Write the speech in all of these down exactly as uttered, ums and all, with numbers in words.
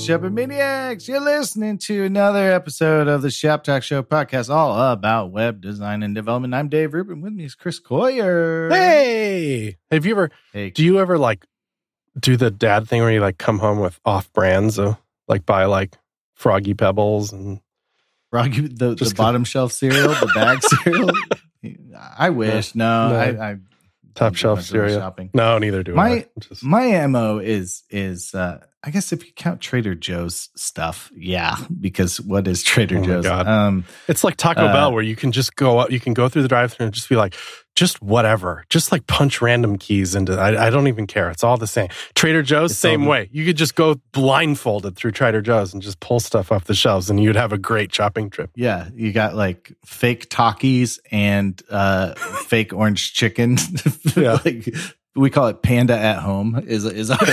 Shepherd Maniacs. You're listening to another episode of the Shop Talk Show podcast, all about web design and development. I'm Dave Rubin. With me is Chris Coyer. Hey, have you ever? Hey. Do you ever like do the dad thing where you like come home with off brands, of, like buy like Froggy Pebbles and Froggy, the, the bottom shelf cereal, the bag cereal? I wish. No, no. I, I top shelf cereal. Shopping. No, neither do my, I. Just... My M O is is uh, I guess if you count Trader Joe's stuff, yeah, because what is Trader oh Joe's? God. Um, it's like Taco uh, Bell where you can just go up, you can go through the drive-thru and just be like, just whatever, just like punch random keys into. I, I don't even care. It's all the same. Trader Joe's, same the, way. You could just go blindfolded through Trader Joe's and just pull stuff off the shelves, and you'd have a great shopping trip. Yeah, you got like fake Takis and uh, fake orange chicken. Yeah. Like, we call it Panda at Home. Is is our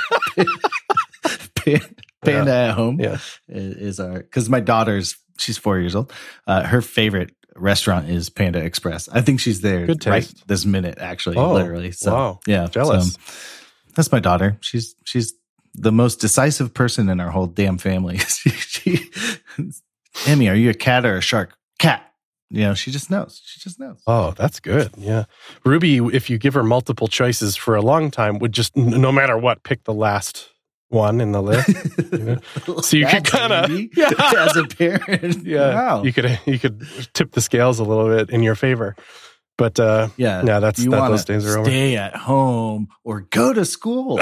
Panda yeah. at Home? Yeah, is, is our because my daughter's she's four years old. Uh, her favorite restaurant is Panda Express. I think she's there Good right taste. this minute, actually, oh, literally. So wow. yeah, jealous. So, that's my daughter. She's she's the most decisive person in our whole damn family. she, she, Emmy, are you a cat or a shark? Cat. You know, she just knows. She just knows. Oh, that's good. Yeah. Ruby, if you give her multiple choices for a long time, would just, no matter what, pick the last one in the list. You know? So you could kind of, yeah. As a parent. Yeah. Wow. You could you could tip the scales a little bit in your favor. But uh, yeah, yeah, that's you that, those days are over. Stay at home or go to school.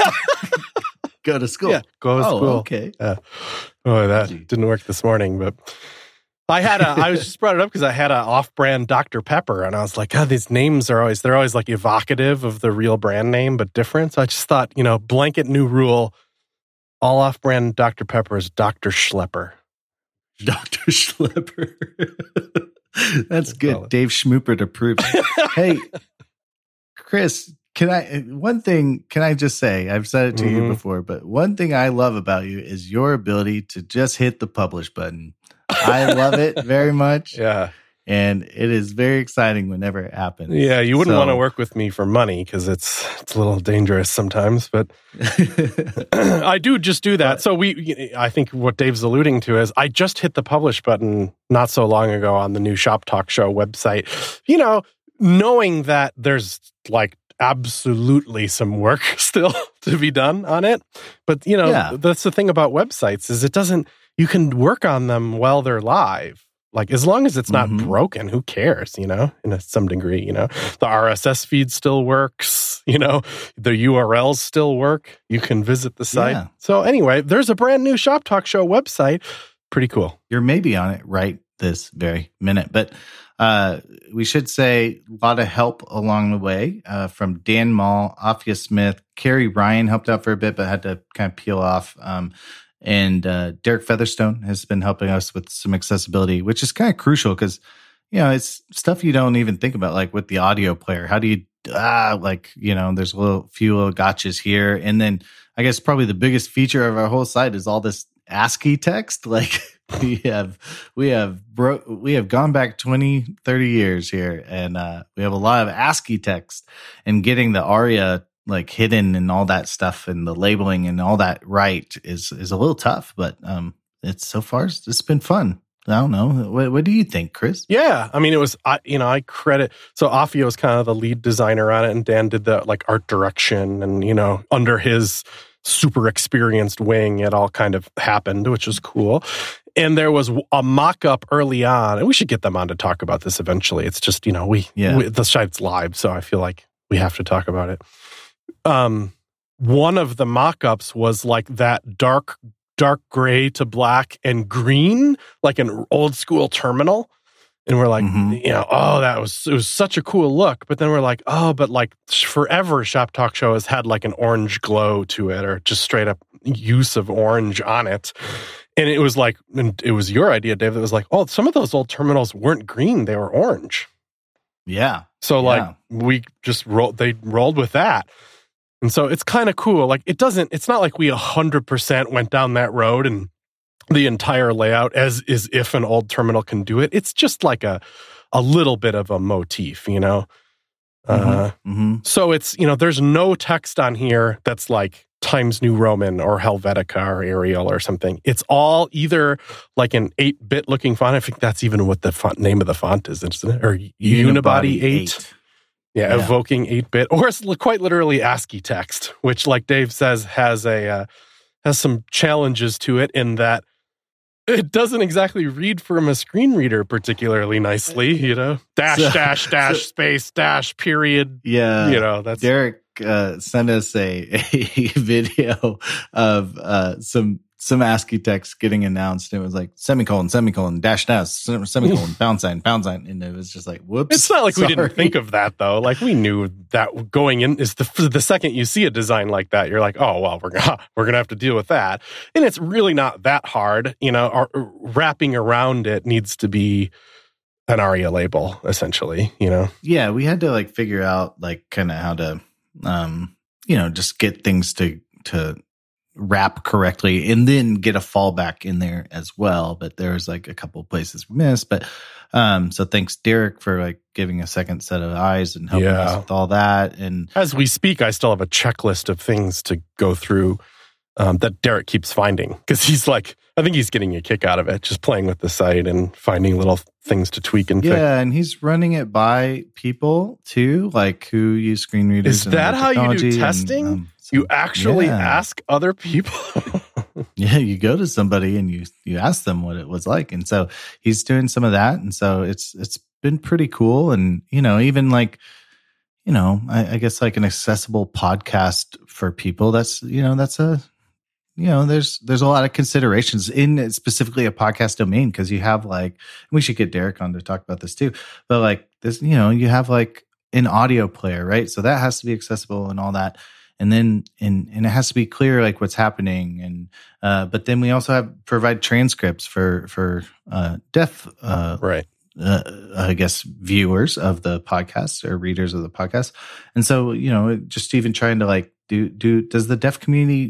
Go to school. Yeah, go to oh, school. Okay. Uh, oh, that didn't work this morning, but I had a, I was just brought it up because I had an off-brand Doctor Pepper, and I was like, God, these names are always, they're always like evocative of the real brand name, but different. So I just thought, you know, blanket new rule, all off-brand Doctor Pepper is Doctor Schlepper. Doctor Schlepper. That's good. Dave Schmoopert approved. Hey, Chris, can I, one thing, can I just say, I've said it to mm-hmm. you before, but one thing I love about you is your ability to just hit the publish button. I love it very much. Yeah. And it is very exciting whenever it happens. Yeah, you wouldn't so, want to work with me for money because it's it's a little dangerous sometimes, but I do just do that. So we, I think what Dave's alluding to is I just hit the publish button not so long ago on the new Shop Talk Show website, you know, knowing that there's like absolutely some work still to be done on it. But, you know, yeah. that's the thing about websites is it doesn't, you can work on them while they're live. Like, as long as it's not mm-hmm. broken, who cares, you know, in a, some degree, you know, the R S S feed still works, you know, the U R Ls still work. You can visit the site. Yeah. So anyway, there's a brand new Shop Talk Show website. Pretty cool. You're maybe on it right this very minute, but uh, we should say a lot of help along the way uh, from Dan Mall, Afia Smith, Carrie Ryan helped out for a bit, but had to kind of peel off. Um, And uh, Derek Featherstone has been helping us with some accessibility, which is kind of crucial because, you know, it's stuff you don't even think about, like with the audio player. How do you, ah, like, you know, there's a little, few little gotchas here. And then I guess probably the biggest feature of our whole site is all this ASCII text. Like we have, we have, bro- we have gone back twenty, thirty years here, and uh, we have a lot of ASCII text, and getting the ARIA like hidden and all that stuff and the labeling and all that right is is a little tough, but um it's so far it's, it's been fun. I don't know. What, what do you think, Chris? Yeah, I mean, it was I you know I credit so Afia was kind of the lead designer on it, and Dan did the like art direction, and you know under his super experienced wing, it all kind of happened, which was cool. And there was a mock-up early on, and we should get them on to talk about this eventually. It's just you know we, yeah. we the site's live, so I feel like we have to talk about it. Um, one of the mock-ups was like that dark, dark gray to black and green, like an old school terminal. And we're like, mm-hmm. you know, oh, that was, it was such a cool look. But then we're like, oh, but like forever Shop Talk Show has had like an orange glow to it, or just straight up use of orange on it. And it was like, and it was your idea, Dave, that was like, oh, some of those old terminals weren't green, they were orange. Yeah. So like yeah. we just rolled, they rolled with that. And so it's kind of cool. Like it doesn't, it's not like we one hundred percent went down that road and the entire layout as is if an old terminal can do it. It's just like a a little bit of a motif, you know? Mm-hmm. Uh, mm-hmm. So it's, you know, there's no text on here that's like Times New Roman or Helvetica or Arial or something. It's all either like an eight-bit looking font. I think that's even what the font name of the font is, isn't it? Or Unibody, Unibody eight. eight. Yeah, yeah, evoking eight-bit. Or it's quite literally ASCII text, which, like Dave says, has a uh, has some challenges to it in that it doesn't exactly read from a screen reader particularly nicely, you know? Dash, so, dash, dash, so, space, dash, period. Yeah. You know, that's... Derek uh, sent us a, a video of uh, some some ASCII text getting announced. It was like semicolon, semicolon, dash, dash, semicolon, pound sign, pound sign. And it was just like, whoops. It's not like sorry. we didn't think of that, though. Like, we knew that going in is the the second you see a design like that, you're like, oh, well, we're gonna, we're going to have to deal with that. And it's really not that hard. You know, our, wrapping around it needs to be an ARIA label, essentially, you know? Yeah, we had to, like, figure out, like, kind of how to, um, you know, just get things to to wrap correctly and then get a fallback in there as well. But there was like a couple of places we missed. But um, so thanks, Derek, for like giving a second set of eyes and helping yeah. us with all that. And as we speak, I still have a checklist of things to go through um, that Derek keeps finding, because he's like, I think he's getting a kick out of it, just playing with the site and finding little things to tweak and yeah, fix. Yeah, and he's running it by people too, like who use screen readers. Is that how you do testing? And, um, so, you actually yeah. ask other people? Yeah, you go to somebody and you you ask them what it was like, and so he's doing some of that, and so it's it's been pretty cool, and you know, even like. You know, I, I guess like an accessible podcast for people. That's you know, that's a you know, there's there's a lot of considerations in specifically a podcast domain, because you have like, we should get Derek on to talk about this too. But like this, you know, you have like an audio player, right? So that has to be accessible and all that, and then and and it has to be clear like what's happening, and uh, but then we also have provide transcripts for for uh, deaf uh, right. Uh, I guess viewers of the podcast or readers of the podcast. And so, you know, just even trying to like do, do, does the deaf community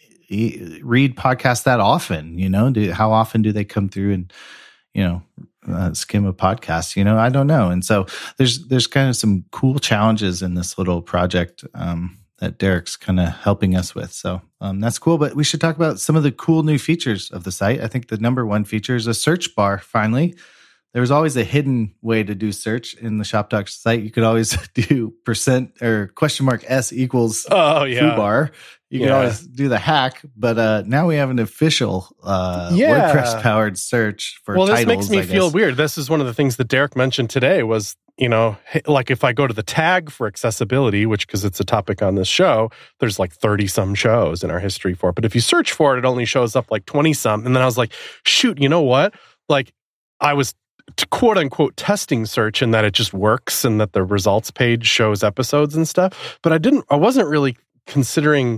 read podcasts that often? You know, do, how often do they come through and, you know, uh, skim a podcast? You know, I don't know. And so there's, there's kind of some cool challenges in this little project, um, that Derek's kind of helping us with. So, um, that's cool, but we should talk about some of the cool new features of the site. I think the number one feature is a search bar. Finally, there was always a hidden way to do search in the ShopDocs site. You could always do percent or question mark S equals oh, yeah. foobar. You yeah. can always do the hack, but uh, now we have an official uh, yeah. WordPress-powered search for well, titles. Well, this makes me I feel guess. weird. This is one of the things that Derek mentioned today was, you know, like if I go to the tag for accessibility, which because it's a topic on this show, there's like thirty-some shows in our history for it. But if you search for it, it only shows up like twenty-some. And then I was like, shoot, you know what? Like I was to quote unquote testing search in that it just works and that the results page shows episodes and stuff. But I didn't, I wasn't really considering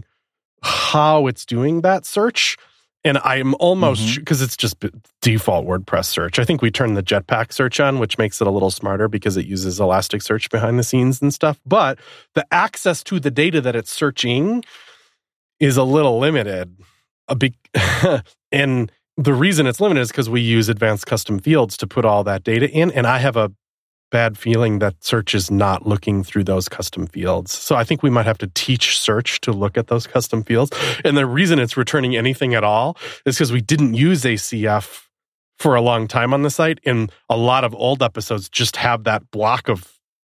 how it's doing that search. And I'm almost, because mm-hmm. it's just default WordPress search. I think we turned the Jetpack search on, which makes it a little smarter because it uses Elasticsearch behind the scenes and stuff. But the access to the data that it's searching is a little limited. A big, and the reason it's limited is because we use advanced custom fields to put all that data in. And I have a bad feeling that search is not looking through those custom fields. So I think we might have to teach search to look at those custom fields. And the reason it's returning anything at all is because we didn't use A C F for a long time on the site. And a lot of old episodes just have that block of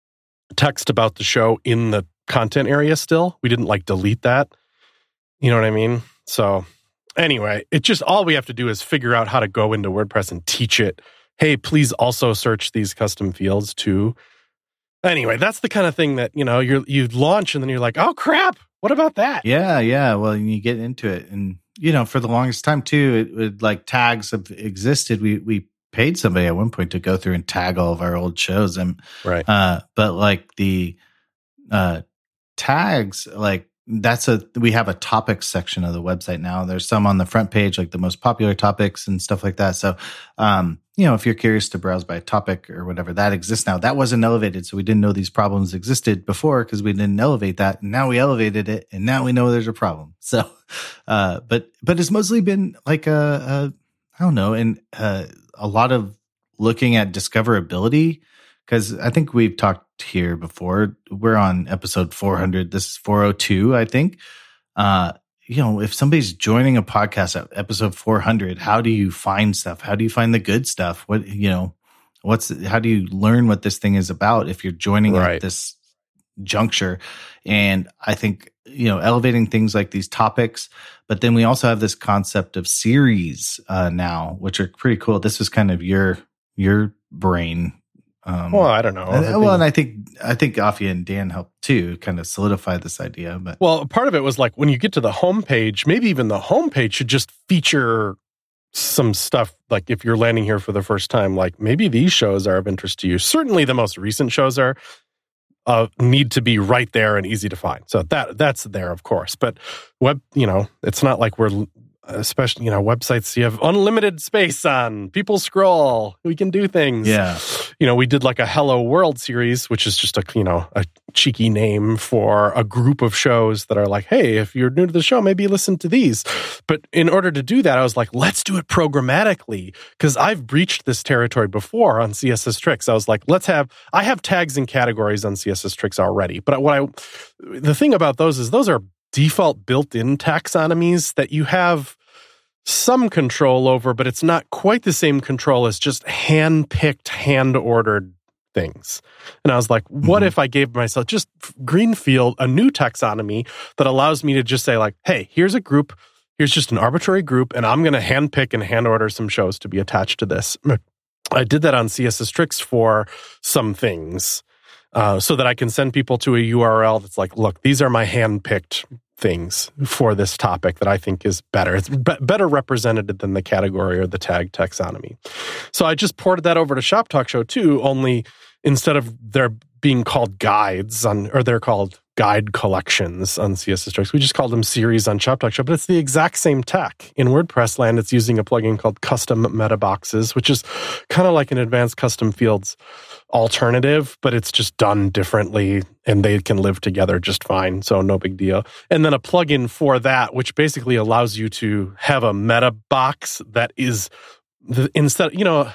text about the show in the content area still. We didn't like delete that. You know what I mean? So anyway, it just, all we have to do is figure out how to go into WordPress and teach it. Hey, please also search these custom fields too. Anyway, that's the kind of thing that, you know, you you launch and then you're like, oh crap, what about that? Yeah, yeah. Well, you get into it, and you know, for the longest time too, it would like tags have existed. We we paid somebody at one point to go through and tag all of our old shows, and right. Uh, but like the uh, tags, like. That's a, we have a topics section of the website now. There's some on the front page, like the most popular topics and stuff like that. So, um, you know, if you're curious to browse by topic or whatever, that exists now. That wasn't elevated. So we didn't know these problems existed before because we didn't elevate that. And now we elevated it, and now we know there's a problem. So, uh, but, but it's mostly been like a, a I don't know, and uh, a lot of looking at discoverability because I think we've talked here before. We're on episode four hundred. This is four oh two, I think. Uh, you know, if somebody's joining a podcast at episode four hundred, how do you find stuff? How do you find the good stuff? What, you know, what's, how do you learn what this thing is about if you're joining Right. at this juncture? And I think, you know, elevating things like these topics, but then we also have this concept of series uh, now, which are pretty cool. This was kind of your, your brain. Um, Well, I don't know. and- I well, think- and I think, I think Afia and Dan helped too, kind of solidify this idea, but Well, part of it was like when you get to the homepage, maybe even the homepage should just feature some stuff. Like if you're landing here for the first time, like maybe these shows are of interest to you. Certainly the most recent shows are uh, need to be right there and easy to find. So that that's there, of course. But web, you know, it's not like we're, especially, you know, websites you have unlimited space on. People scroll. We can do things. yeah. You know, we did like a Hello World series, which is just a, you know, a cheeky name for a group of shows that are like, hey, if you're new to the show, maybe listen to these. But in order to do that, I was like, let's do it programmatically, because I've breached this territory before on C S S Tricks. I was like, let's have, I have tags and categories on C S S Tricks already. But what I, the thing about those is those are default built-in taxonomies that you have some control over, but it's not quite the same control as just hand-picked, hand-ordered things. And I was like, what Mhm. if I gave myself just greenfield a new taxonomy that allows me to just say like, hey, here's a group, here's just an arbitrary group, and I'm going to hand-pick and hand-order some shows to be attached to this. I did that on C S S Tricks for some things uh, so that I can send people to a U R L that's like, look, these are my hand-picked things for this topic that I think is better. It's be- better represented than the category or the tag taxonomy. So I just ported that over to Shop Talk Show too, only instead of there being called guides on, or they're called guide collections on C S S Tricks, we just called them series on Shop Talk Show, but it's the exact same tech. In WordPress land, it's using a plugin called Custom Meta Boxes, which is kind of like an advanced custom fields alternative, but it's just done differently and they can live together just fine. So no big deal. And then a plugin for that, which basically allows you to have a meta box that is the, instead, you know,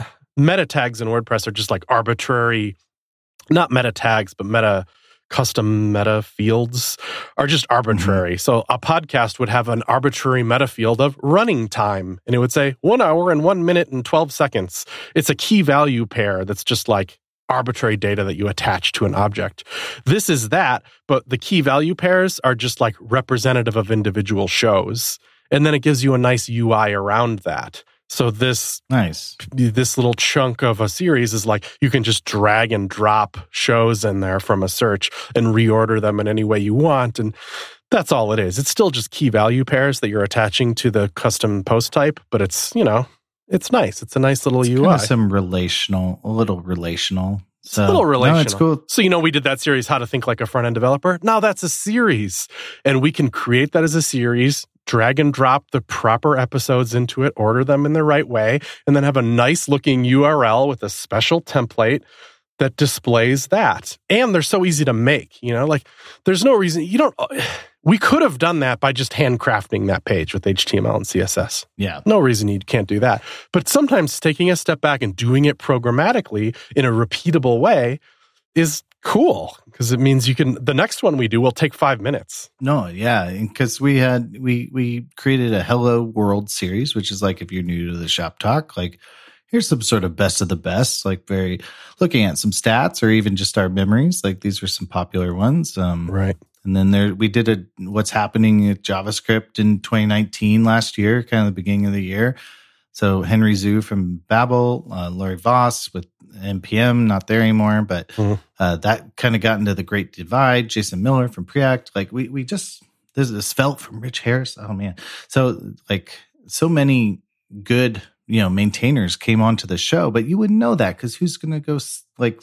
meta tags in WordPress are just like arbitrary, not meta tags, but meta custom meta fields are just arbitrary. Mm-hmm. So a podcast would have an arbitrary meta field of running time, and it would say one hour and one minute and twelve seconds. It's a key value pair that's just like arbitrary data that you attach to an object. This is that, but the key value pairs are just like representative of individual shows. And then it gives you a nice U I around that. So this Nice. this little chunk of a series is like you can just drag and drop shows in there from a search and reorder them in any way you want. And that's all it is. It's still just key value pairs that you're attaching to the custom post type, but it's, you know, it's nice. It's a nice little It's U I. kind of some relational, a little relational. So, It's a little relational. No, it's cool. So, you know, we did that series, How to Think Like a Front-End Developer. Now that's a series. And we can create that as a series, drag and drop the proper episodes into it, order them in the right way, and then have a nice looking U R L with a special template that displays that. And they're so easy to make, you know, like there's no reason you don't, we could have done that by just handcrafting that page with H T M L and C S S. Yeah. No reason you can't do that. But sometimes taking a step back and doing it programmatically in a repeatable way is cool, because it means you can, the next one we do will take five minutes. No, yeah, because we had we we created a Hello World series, which is like if you're new to the Shop Talk, like here's some sort of best of the best, like very looking at some stats or even just our memories. Like these were some popular ones, um, Right. And then there we did a what's happening at JavaScript in twenty nineteen last year, kind of the beginning of the year. So Henry Zhu from Babel, uh, Laurie Voss with N P M, not there anymore, but Mhm. uh, that kind of got into the Great Divide. Jason Miller from Preact, like we we just there's a Svelte from Rich Harris. Oh man, so like so many good you know maintainers came onto the show, but you wouldn't know that because who's going to go like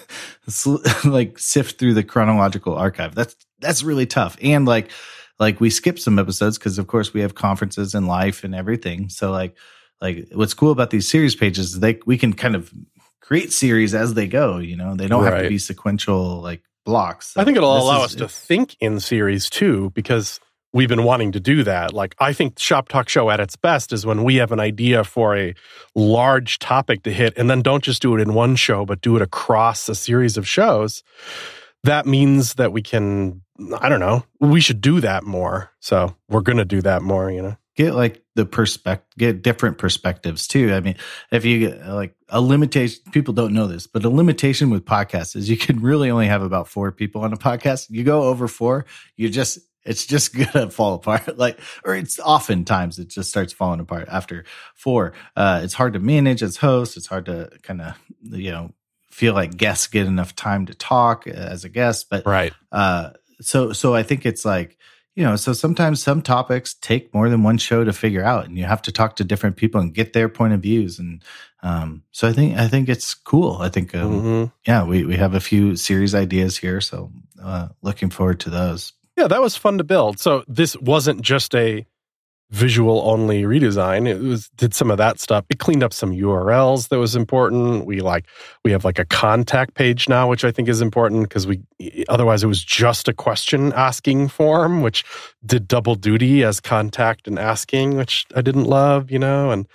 like sift through the chronological archive? That's that's really tough, and like like we skipped some episodes because of course we have conferences and life and everything. So like. Like what's cool about these series pages is they we can kind of create series as they go, you know. They don't have Right. to be sequential like blocks. So I think it'll this allow is- us to think in series too, because we've been wanting to do that. Like, I think Shop Talk Show at its best is when we have an idea for a large topic to hit, and then don't just do it in one show, but do it across a series of shows. That means that we can, I don't know, we should do that more. So we're going to do that more, you know. Get like the perspective, get different perspectives too. I mean, if you get like a limitation, people don't know this, but a limitation with podcasts is you can really only have about four people on a podcast. You go over four, you just, it's just gonna fall apart. Like, or it's oftentimes it just starts falling apart after four. Uh, it's hard to manage as host. It's hard to kind of, you know, feel like guests get enough time to talk as a guest. But right. Uh, so, so I think it's like, you know, so sometimes some topics take more than one show to figure out, and you have to talk to different people and get their point of views. And um, so I think I think it's cool. I think, um, mm-hmm. yeah, we, we have a few series ideas here, so uh, looking forward to those. Yeah, that was fun to build. So this wasn't just a visual only redesign. It was did some of that stuff. It cleaned up some U R Ls that was important. We like we have like a contact page now, which I think is important because we otherwise it was just a question asking form, which did double duty as contact and asking, which I didn't love, you know, and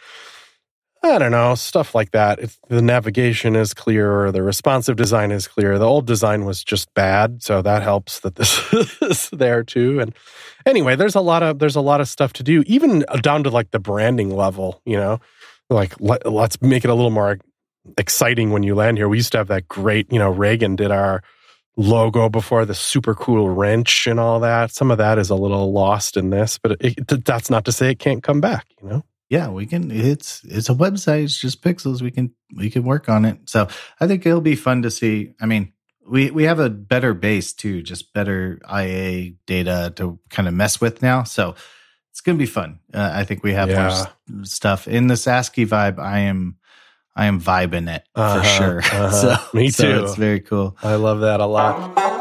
I don't know, stuff like that. If the navigation is clear, the responsive design is clear. The old design was just bad, so that helps that this is there too. And anyway, there's a lot of there's a lot of stuff to do, even down to like the branding level. You know, like let, let's make it a little more exciting when you land here. We used to have that great, you know, Reagan did our logo before, the super cool wrench and all that. Some of that is a little lost in this, but it, it, that's not to say it can't come back. You know. Yeah, we can. It's it's a website. It's just pixels. We can we can work on it. So I think it'll be fun to see. I mean, we we have a better base too, just better I A data to kind of mess with now. So it's gonna be fun. Uh, I think we have yeah. more st- stuff in this ASCII vibe. I am I am vibing it uh-huh, for sure. Uh-huh. So me too. So it's very cool. I love that a lot.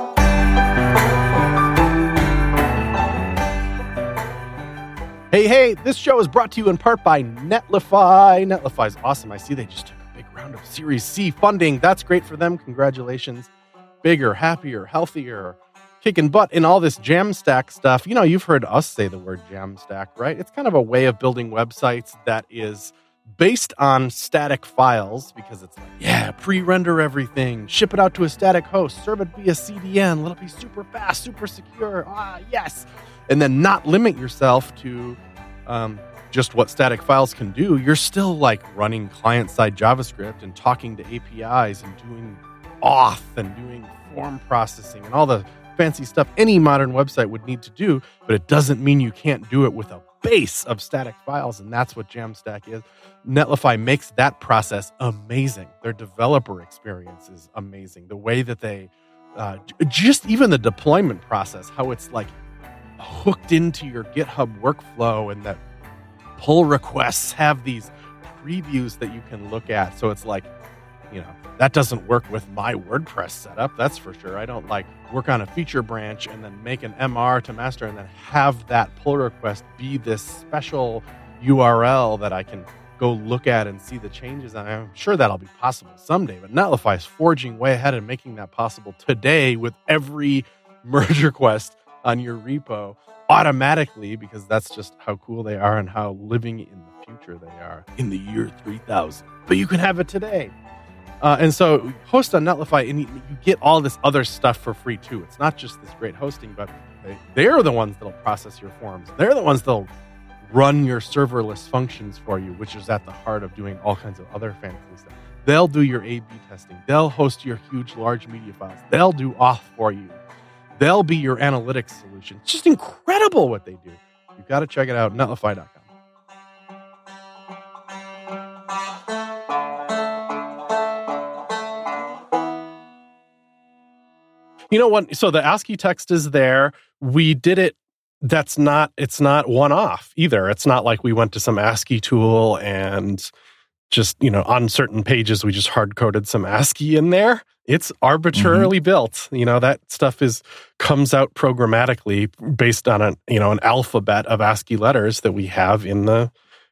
Hey, hey, this show is brought to you in part by Netlify. Netlify is awesome. I see they just took a big round of Series C funding. That's great for them. Congratulations. Bigger, happier, healthier, kicking butt in all this Jamstack stuff. You know, you've heard us say the word Jamstack, right? It's kind of a way of building websites that is based on static files because it's like, yeah, pre-render everything, ship it out to a static host, serve it via C D N, let it be super fast, super secure. Ah, yes. And then not limit yourself to um, just what static files can do. You're still like running client-side JavaScript and talking to A P Is and doing auth and doing form processing and all the fancy stuff any modern website would need to do, but it doesn't mean you can't do it with a base of static files, and that's what Jamstack is. Netlify makes that process amazing. Their developer experience is amazing. The way that they, uh, just even the deployment process, how it's like hooked into your GitHub workflow, and that pull requests have these previews that you can look at. So it's like, you know, that doesn't work with my WordPress setup, that's for sure. I don't like work on a feature branch and then make an M R to master and then have that pull request be this special U R L that I can go look at and see the changes. And I'm sure that'll be possible someday, but Netlify is forging way ahead and making that possible today with every merge request on your repo automatically, because that's just how cool they are and how living in the future they are in the year three thousand. But you can have it today. Uh, and so host on Netlify, and you, you get all this other stuff for free too. It's not just this great hosting, but they, they're the ones that'll process your forms. They're the ones that'll run your serverless functions for you, which is at the heart of doing all kinds of other fancy stuff. They'll do your A B testing. They'll host your huge, large media files. They'll do auth for you. They'll be your analytics solution. It's just incredible what they do. You've got to check it out, netlify dot com. You know what? So the ASCII text is there. We did it. That's not, it's not one off either. It's not like we went to some ASCII tool and just, you know, on certain pages, we just hard coded some ASCII in there. It's arbitrarily mm-hmm. built. You know, that stuff is, comes out programmatically based on a, you know, an alphabet of ASCII letters that we have in the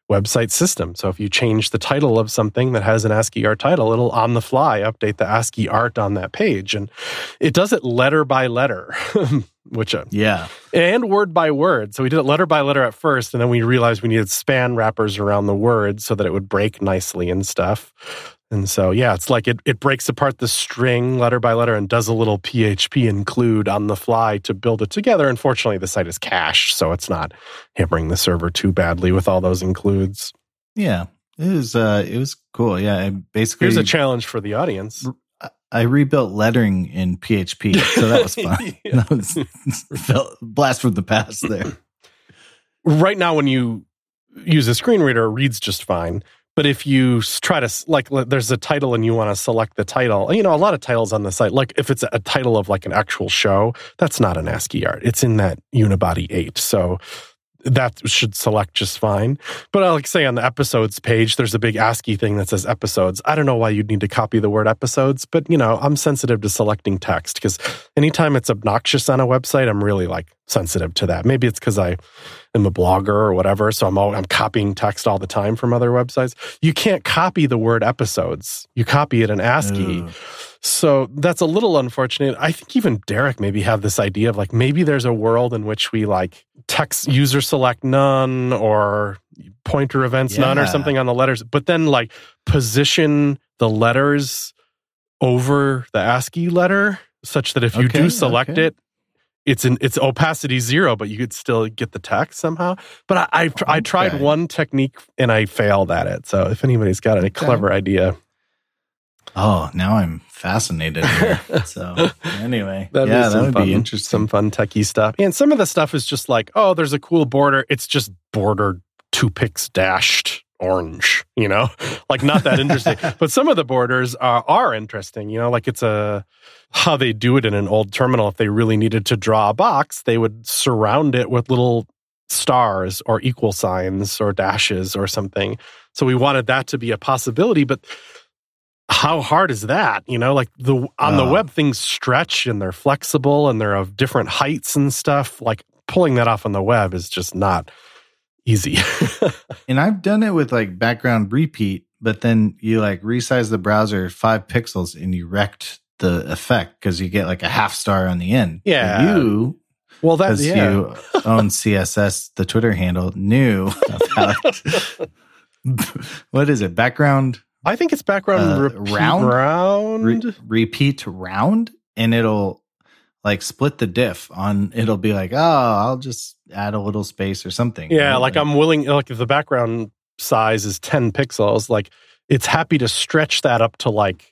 website system. So if you change the title of something that has an ASCII art title, it'll on the fly update the ASCII art on that page. And it does it letter by letter, which, uh, yeah. and word by word. So we did it letter by letter at first, and then we realized we needed span wrappers around the word so that it would break nicely and stuff. And so, yeah, it's like it, it breaks apart the string letter by letter and does a little P H P include on the fly to build it together. Unfortunately, the site is cached, so it's not hammering the server too badly with all those includes. Yeah, it was uh, it was cool. Yeah, I basically, here's a challenge for the audience. I rebuilt lettering in P H P, so that was fun. Yeah. That was felt blast from the past there. Right now, when you use a screen reader, it reads just fine. But if you try to, like, there's a title and you want to select the title, you know, a lot of titles on the site, like if it's a title of like an actual show, that's not an ASCII art. It's in that Unibody eight. So that should select just fine. But I like say on the episodes page, there's a big ASCII thing that says episodes. I don't know why you'd need to copy the word episodes, but, you know, I'm sensitive to selecting text because anytime it's obnoxious on a website, I'm really like sensitive to that. Maybe it's because I am a blogger or whatever, so I'm all, I'm copying text all the time from other websites. You can't copy the word episodes. You copy it in ASCII. Ugh. So that's a little unfortunate. I think even Derek maybe have this idea of like maybe there's a world in which we like text user select none or pointer events yeah. none or something on the letters, but then like position the letters over the ASCII letter such that if you okay, do select okay. it, it's in it's opacity zero, but you could still get the text somehow. But I I, okay. I tried one technique and I failed at it. So if anybody's got any okay. clever idea. Oh, now I'm fascinated here. So anyway, That'd yeah, be that would fun, be interesting. Some fun techie stuff. And some of the stuff is just like, oh, there's a cool border. It's just bordered two picks dashed orange, you know, like not that interesting. But some of the borders are, are interesting, you know, like it's a how they do it in an old terminal. If they really needed to draw a box, they would surround it with little stars or equal signs or dashes or something. So we wanted that to be a possibility, but how hard is that? You know, like the on the uh, web, things stretch and they're flexible and they're of different heights and stuff. Like pulling that off on the web is just not easy. And I've done it with like background repeat, but then you like resize the browser five pixels and you wrecked the effect because you get like a half star on the end. Yeah. But you, well, that's yeah. you own C S S, the Twitter handle, knew about what is it? Background. I think it's background uh, repeat round, round? Re- repeat round, and it'll like split the diff on. It'll be like, oh, I'll just add a little space or something. Yeah, right? like I'm willing. Like if the background size is ten pixels, like it's happy to stretch that up to like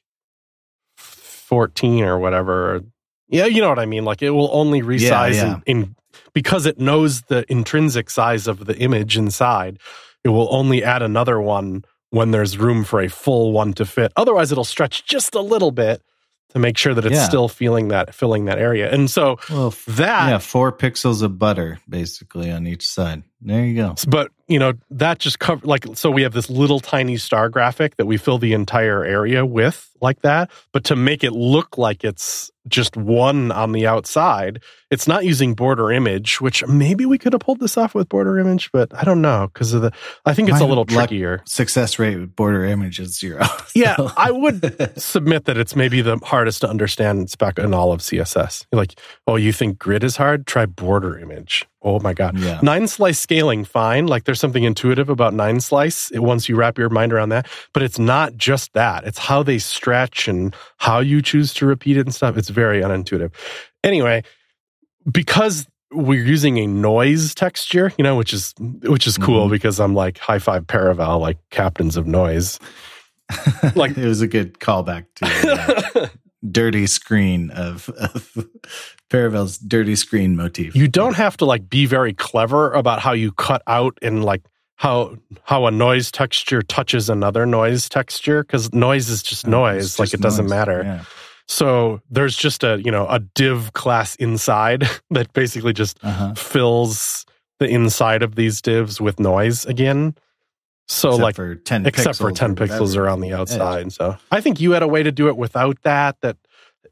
fourteen or whatever. Yeah, you know what I mean. Like it will only resize yeah, yeah. In, in because it knows the intrinsic size of the image inside. It will only add another one when there's room for a full one to fit. Otherwise, it'll stretch just a little bit to make sure that it's yeah. still feeling that filling that area. And so well, that yeah, four pixels of butter basically on each side. There you go. But you know that just cover like so we have this little tiny star graphic that we fill the entire area with like that. But to make it look like it's just one on the outside, it's not using border image, which maybe we could have pulled this off with border image, but I don't know because of the. I think it's My a little trickier. Success rate with border image is zero. So. Yeah, I would submit that it's maybe the hardest to understand spec in all of C S S. You're like, oh, you think grid is hard? Try border image. Oh my God. Yeah. Nine slice scaling, fine. Like there's something intuitive about nine slice once you wrap your mind around that. But it's not just that. It's how they stretch and how you choose to repeat it and stuff. It's very unintuitive. Anyway, because we're using a noise texture, you know, which is which is cool mm-hmm. because I'm like high five Paravel, like captains of noise. Like it was a good callback to uh, dirty screen of, of Paravel's dirty screen motif. You don't have to like be very clever about how you cut out and like how how a noise texture touches another noise texture because noise is just noise. It's like just it doesn't noise. matter. Yeah. So there's just a you know a div class inside that basically just uh-huh. fills the inside of these divs with noise again. So except like for ten except for ten pixels around the outside. Edge. So I think you had a way to do it without that that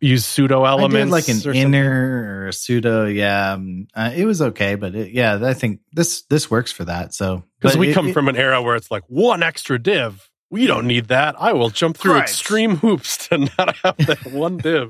use pseudo elements. I did like an or inner or a pseudo. Yeah, um, uh, it was okay, but it, yeah, I think this this works for that. So because we it, come it, from an era where it's like one extra div. We don't need that. I will jump through Christ. extreme hoops to not have that one div.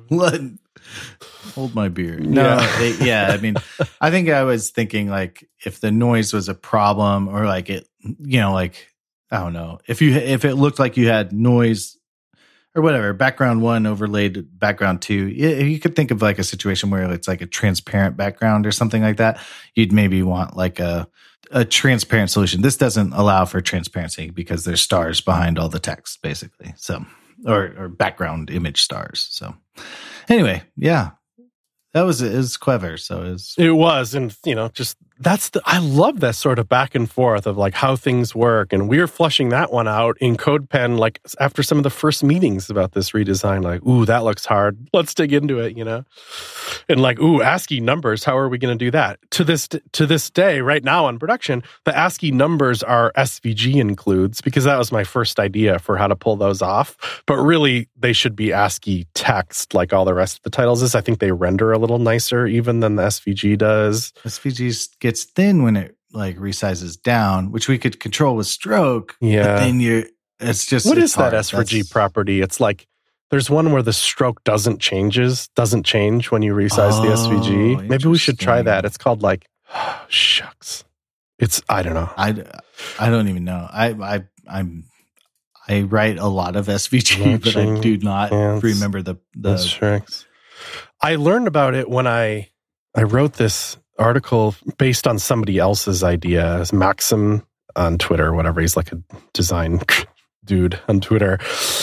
Hold my beer. No, yeah. It, yeah. I mean, I think I was thinking like if the noise was a problem or like it, you know, like I don't know if you if it looked like you had noise or whatever, background one overlaid background two. You could think of like a situation where it's like a transparent background or something like that. You'd maybe want like a a transparent solution. This doesn't allow for transparency because there's stars behind all the text, basically. So, or or background image stars. So, anyway, yeah, that was it was clever. So it was, it was, and you know, just that's the I love that sort of back and forth of like how things work, and we were flushing that one out in CodePen like after some of the first meetings about this redesign. Like, ooh, that looks hard. Let's dig into it, you know. And like, ooh, ASCII numbers. How are we going to do that? To this to this day, right now on production, the ASCII numbers are S V G includes because that was my first idea for how to pull those off. But really, they should be ASCII text like all the rest of the titles is. I think they render a little nicer even than the S V G does. S V G gets thin when it like resizes down, which we could control with stroke. Yeah. But then you're it's just what it's is that hard. S V G That's... property? It's like there's one where the stroke doesn't changes, doesn't change when you resize oh, the S V G. Maybe we should try that. It's called like, oh, shucks. It's, I don't know. I, I don't even know. I, I, I'm, I write a lot of S V G, Matching, but I do not hands, remember the, the strengths. I learned about it when I, I wrote this article based on somebody else's idea. It's Maxim on Twitter or whatever. He's like a design dude on Twitter,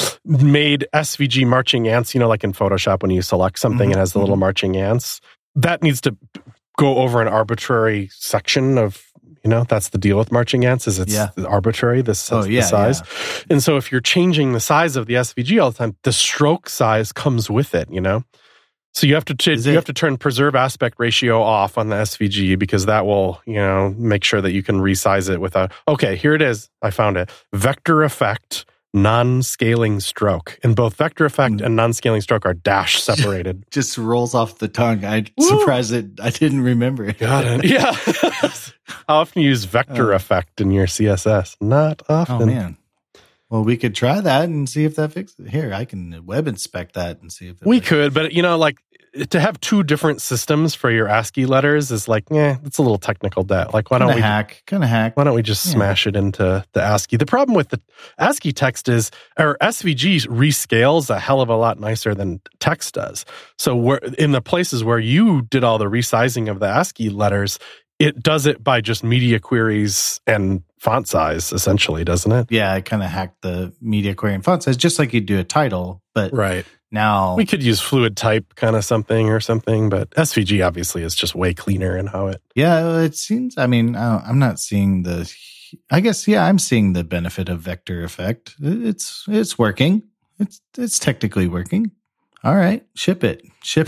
made S V G marching ants, you know, like in Photoshop when you select something, mm-hmm. it has the little marching ants. That needs to go over an arbitrary section of, you know, that's the deal with marching ants is it's yeah. arbitrary, this oh, yeah, the size. Yeah. And so if you're changing the size of the S V G all the time, the stroke size comes with it, you know? So you have to t- you have to turn preserve aspect ratio off on the S V G because that will, you know, make sure that you can resize it without. Okay, here it is. I found it. Vector effect, non-scaling stroke. And both vector effect mm. and non-scaling stroke are dash separated. Just rolls off the tongue. I'm surprised that I didn't remember it. Got it. Yeah. How often you use vector uh, effect in your C S S? Not often. Oh man. Well, we could try that and see if that fixes it. Here, I can web inspect that and see if it we could. But, you know, like to have two different systems for your ASCII letters is like, eh, it's a little technical debt. Like, why kinda don't we hack? Kind of hack. Why don't we just yeah. smash it into the ASCII? The problem with the ASCII text is, or S V G rescales a hell of a lot nicer than text does. So, we're, in the places where you did all the resizing of the ASCII letters, it does it by just media queries and font size, essentially, doesn't it? Yeah, I kind of hacked the media query and font size, just like you do a title. But right now we could use fluid type kind of something or something. But S V G obviously is just way cleaner in how it. Yeah, it seems. I mean, I'm not seeing the. I guess yeah, I'm seeing the benefit of vector effect. It's it's working. It's it's technically working. All right, ship it. Ship.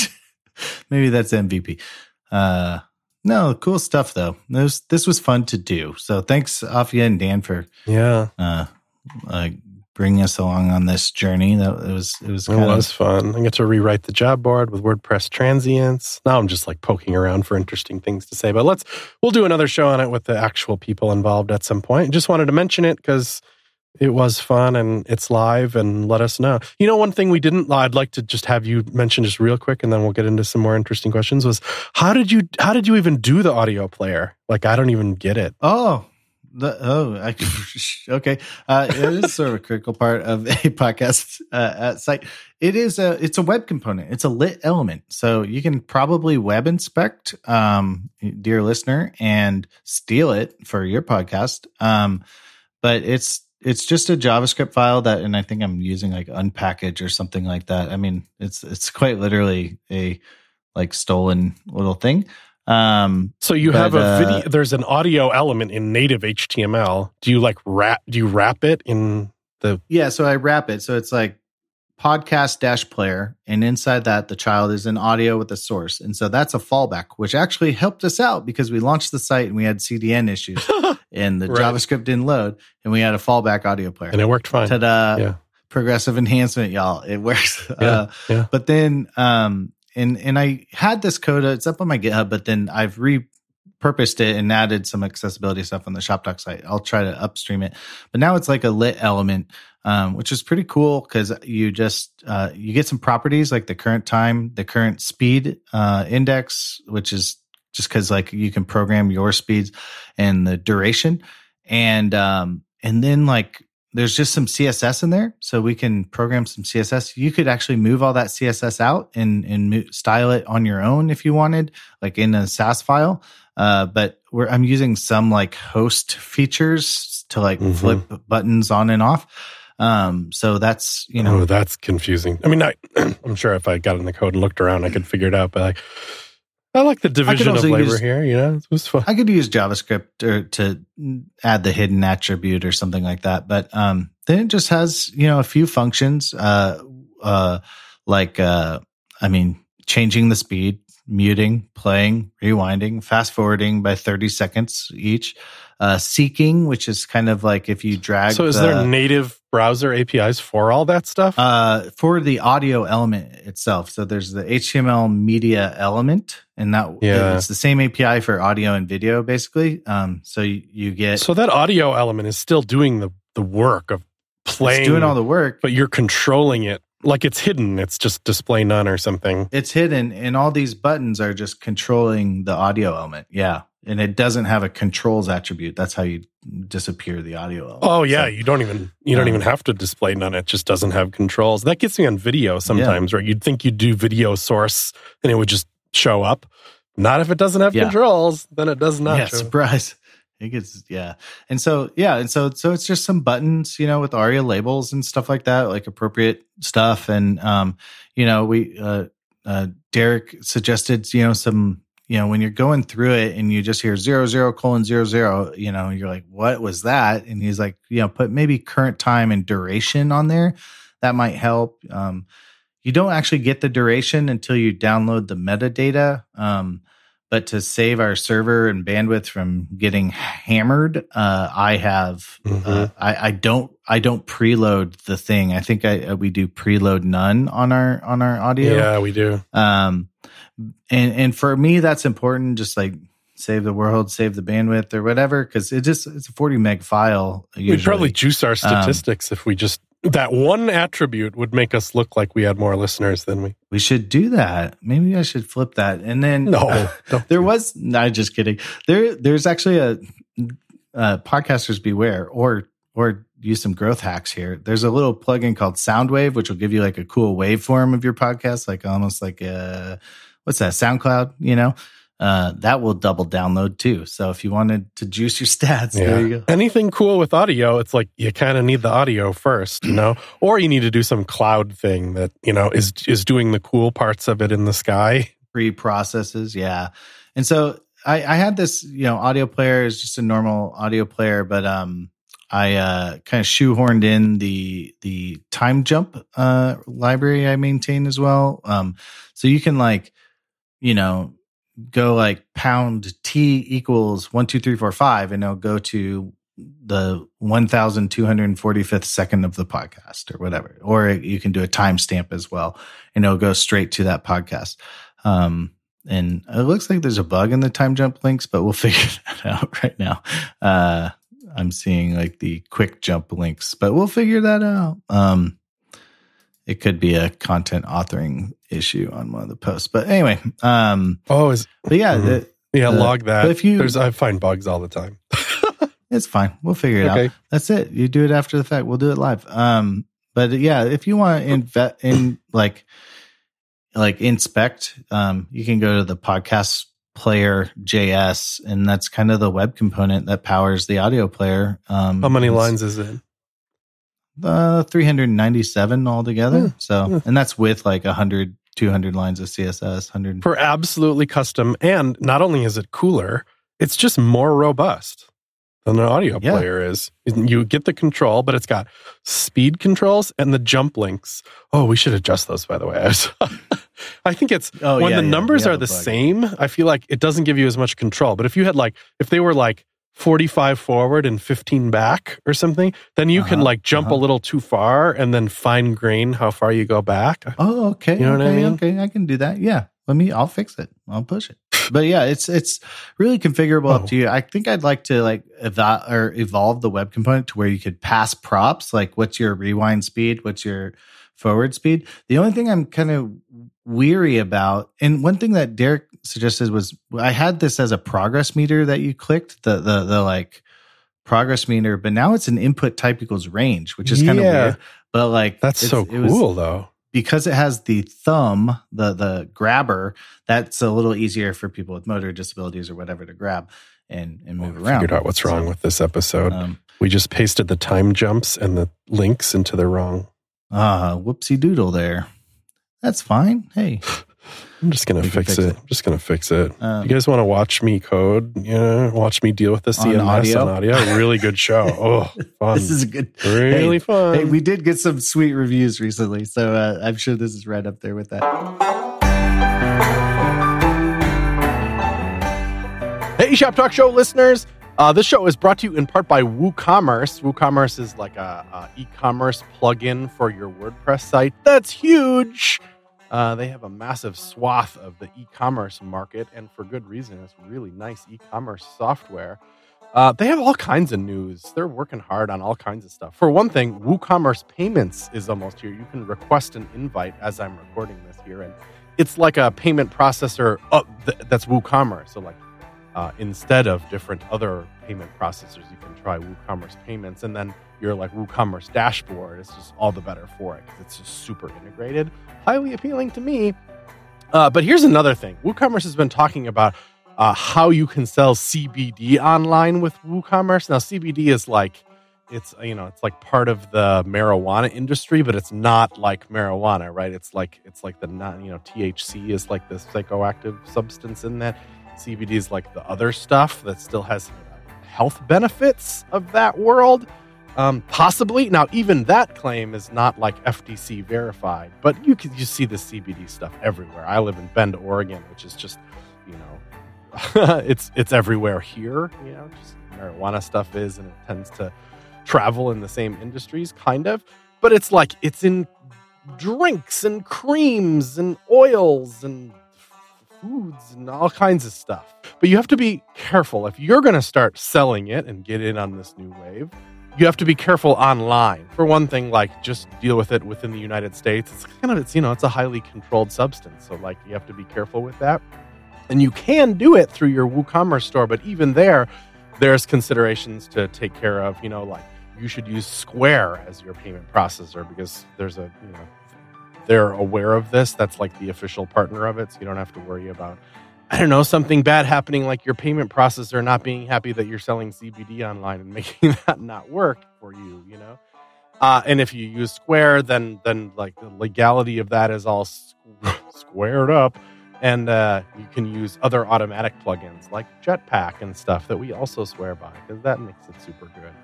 Maybe that's M V P. Uh, No, cool stuff though. This this was fun to do. So thanks, Afia and Dan, for yeah uh, uh, bringing us along on this journey. That it was it was it was of, fun. I get to rewrite the job board with WordPress transients. Now I'm just like poking around for interesting things to say. But let's we'll do another show on it with the actual people involved at some point. Just wanted to mention it because it was fun and it's live, and let us know. You know, one thing we didn't, I'd like to just have you mention just real quick, and then we'll get into some more interesting questions, was how did you, how did you even do the audio player? Like, I don't even get it. Oh, the, oh, I, okay. Uh, it is sort of a critical part of a podcast uh, site. It is a, it's a web component. It's a lit element. So you can probably web inspect, um, dear listener, and steal it for your podcast. Um, but it's, It's just a JavaScript file that, and I think I'm using like unpackage or something like that. I mean, it's it's quite literally a like stolen little thing. Um, so you but, have a uh, video. There's an audio element in native H T M L. Do you like wrap? Do you wrap it in the? Yeah, so I wrap it. So it's like podcast dash player, and inside that the child is an audio with a source, and so that's a fallback, which actually helped us out because we launched the site and we had C D N issues. And the right. JavaScript didn't load, and we had a fallback audio player. And it worked fine. Ta-da. Yeah. progressive enhancement, y'all. It works. Yeah, uh, yeah. But then, um, and and I had this coda. It's up on my GitHub, but then I've repurposed it and added some accessibility stuff on the ShopDoc site. I'll try to upstream it. But now it's like a lit element, um, which is pretty cool because you just uh, you get some properties like the current time, the current speed uh, index, which is just because like you can program your speeds and the duration, and um, and then like. There's just some C S S in there, so we can program some C S S. You could actually move all that C S S out and and mo- style it on your own if you wanted, like in a S A S file. Uh, but we're I'm using some like host features to like mm-hmm. flip buttons on and off. Um, so that's you know oh, that's confusing. I mean, I I'm sure if I got in the code and looked around, I could figure it out. But like, I like the division of labor use, here, you know, it was fun. I could use JavaScript or to add the hidden attribute or something like that. But um, then it just has, you know, a few functions, uh, uh, like, uh, I mean, changing the speed, muting, playing, rewinding, fast forwarding by thirty seconds each, uh, seeking, which is kind of like if you drag. So is the, there native browser A P Is for all that stuff? Uh, for the audio element itself. So there's the H T M L media element, and that yeah. it's the same A P I for audio and video, basically. Um, so you, you get so that audio element is still doing the the work of playing, it's doing all the work, but you're controlling it like it's hidden. It's just display none or something. It's hidden, and all these buttons are just controlling the audio element. Yeah. And it doesn't have a controls attribute. That's how you disappear the audio element. Oh yeah, so, you don't even you don't um, even have to display none. It just doesn't have controls. That gets me on video sometimes, yeah. right? You'd think you'd do video source and it would just show up. Not if it doesn't have yeah. controls. Then it does not. Yeah, show. surprise. It gets yeah, and so yeah, and so so it's just some buttons, you know, with ARIA labels and stuff like that, like appropriate stuff, and um, you know, we uh, uh, Derek suggested, you know, some. You know, when you're going through it and you just hear zero, zero, colon, zero, zero, you know, you're like, what was that? And he's like, you know, put maybe current time and duration on there. That might help. Um, you don't actually get the duration until you download the metadata. Um, but to save our server and bandwidth from getting hammered, uh, I have, mm-hmm. uh, I, I don't, I don't preload the thing. I think I, we do preload none on our, on our audio. Yeah, we do. Um, And and for me, that's important. Just like save the world, save the bandwidth, or whatever, because it just it's a forty meg file. Usually. We'd probably juice our statistics um, if we just that one attribute would make us look like we had more listeners than we. We should do that. Maybe I should flip that. And then no, uh, there was no, just kidding. There there's actually a uh, podcasters beware, or or use some growth hacks here. There's a little plugin called Soundwave, which will give you like a cool waveform of your podcast, like almost like a. What's that? SoundCloud, you know, uh, that will double download too. So if you wanted to juice your stats, yeah. there you go. Anything cool with audio, it's like you kind of need the audio first, you know, or you need to do some cloud thing that, you know, is is doing the cool parts of it in the sky. Pre-processes, yeah. And so I, I had this, you know, audio player is just a normal audio player, but um, I uh, kind of shoehorned in the the time jump uh, library I maintain as well. Um, so you can like, you know, go like pound T equals one, two, three, four, five, and it'll go to the one thousand two hundred forty-fifth second of the podcast or whatever. Or you can do a timestamp as well, and it'll go straight to that podcast. Um, and it looks like there's a bug in the time jump links, but we'll figure that out right now. Uh, I'm seeing like the quick jump links, but we'll figure that out. Um, It could be a content authoring issue on one of the posts, but anyway. Um, oh, is but yeah, mm-hmm. the, yeah, the, log that. If you, There's, I find bugs all the time. It's fine. We'll figure it okay. out. That's it. You do it after the fact. We'll do it live. Um, but yeah, if you want to invest in like, like inspect, um, you can go to the podcast player J S, and that's kind of the web component that powers the audio player. Um, How many lines is it? Uh, three hundred ninety-seven altogether. Yeah, so, yeah. And that's with like one hundred, two hundred lines of C S S, one hundred. For absolutely custom. And not only is it cooler, it's just more robust than an audio yeah. player is. You get the control, but it's got speed controls and the jump links. Oh, we should adjust those, by the way. I think it's oh, when yeah, the yeah, numbers are the same, I feel like it doesn't give you as much control. But if you had like, if they were like forty-five forward and fifteen back or something, then you uh-huh, can like jump uh-huh. a little too far and then fine grain how far you go back. Oh, okay. You know okay, what I mean? Okay, I can do that. Yeah. Let me, I'll fix it. I'll push it. But yeah, it's it's really configurable oh. up to you. I think I'd like to like evo- or evolve the web component to where you could pass props, like what's your rewind speed, what's your forward speed. The only thing I'm kind of weary about, and one thing that Derek suggested was, I had this as a progress meter that you clicked, the the the like progress meter, but now it's an input type equals range, which is kind of yeah. weird. But like that's so cool was, though. Because it has the thumb, the the grabber, that's a little easier for people with motor disabilities or whatever to grab and, and move oh, around. Figured out what's wrong so, with this episode. Um, we just pasted the time jumps and the links into the wrong. Ah, whoopsie doodle there. That's fine. Hey. I'm just going to fix, fix it. it. I'm just going to fix it. Um, you guys want to watch me code? You know, watch me deal with the C M S on audio? on audio? Really good show. Oh, fun. This is good. Really hey, fun. Hey, we did get some sweet reviews recently, so uh, I'm sure this is right up there with that. Hey, Shop Talk Show listeners. Uh, this show is brought to you in part by WooCommerce. WooCommerce is like a, a e-commerce plugin for your WordPress site. That's huge. Uh, they have a massive swath of the e-commerce market, and for good reason. It's really nice e-commerce software. Uh, they have all kinds of news. They're working hard on all kinds of stuff. For one thing, WooCommerce Payments is almost here. You can request an invite as I'm recording this here, and it's like a payment processor uh, th- that's WooCommerce. So like uh, instead of different other payment processors, you can try WooCommerce Payments, and then your like WooCommerce dashboard is just all the better for it because it's just super integrated. Highly appealing to me. Uh, but here's another thing. WooCommerce has been talking about uh, how you can sell C B D online with WooCommerce. Now, C B D is like, it's, you know, it's like part of the marijuana industry, but it's not like marijuana, right? It's like, it's like the not, you know, T H C is like the psychoactive substance in that. C B D is like the other stuff that still has health benefits of that world. Um, possibly. Now, even that claim is not like F D C verified, but you can you see the C B D stuff everywhere. I live in Bend, Oregon, which is just, you know, it's it's everywhere here. You know, just marijuana stuff is, and it tends to travel in the same industries, kind of. But it's like it's in drinks and creams and oils and foods and all kinds of stuff. But you have to be careful if you're going to start selling it and get in on this new wave. You have to be careful online. For one thing, like just deal with it within the United States. It's kind of, it's, you know, it's a highly controlled substance. So like you have to be careful with that. And you can do it through your WooCommerce store. But even there, there's considerations to take care of, you know, like you should use Square as your payment processor because there's a, you know, they're aware of this. That's like the official partner of it. So you don't have to worry about, I don't know, something bad happening, like your payment processor not being happy that you're selling C B D online and making that not work for you, you know? Uh, and if you use Square, then then like the legality of that is all squ- squared up. And uh, you can use other automatic plugins like Jetpack and stuff that we also swear by because that makes it super good.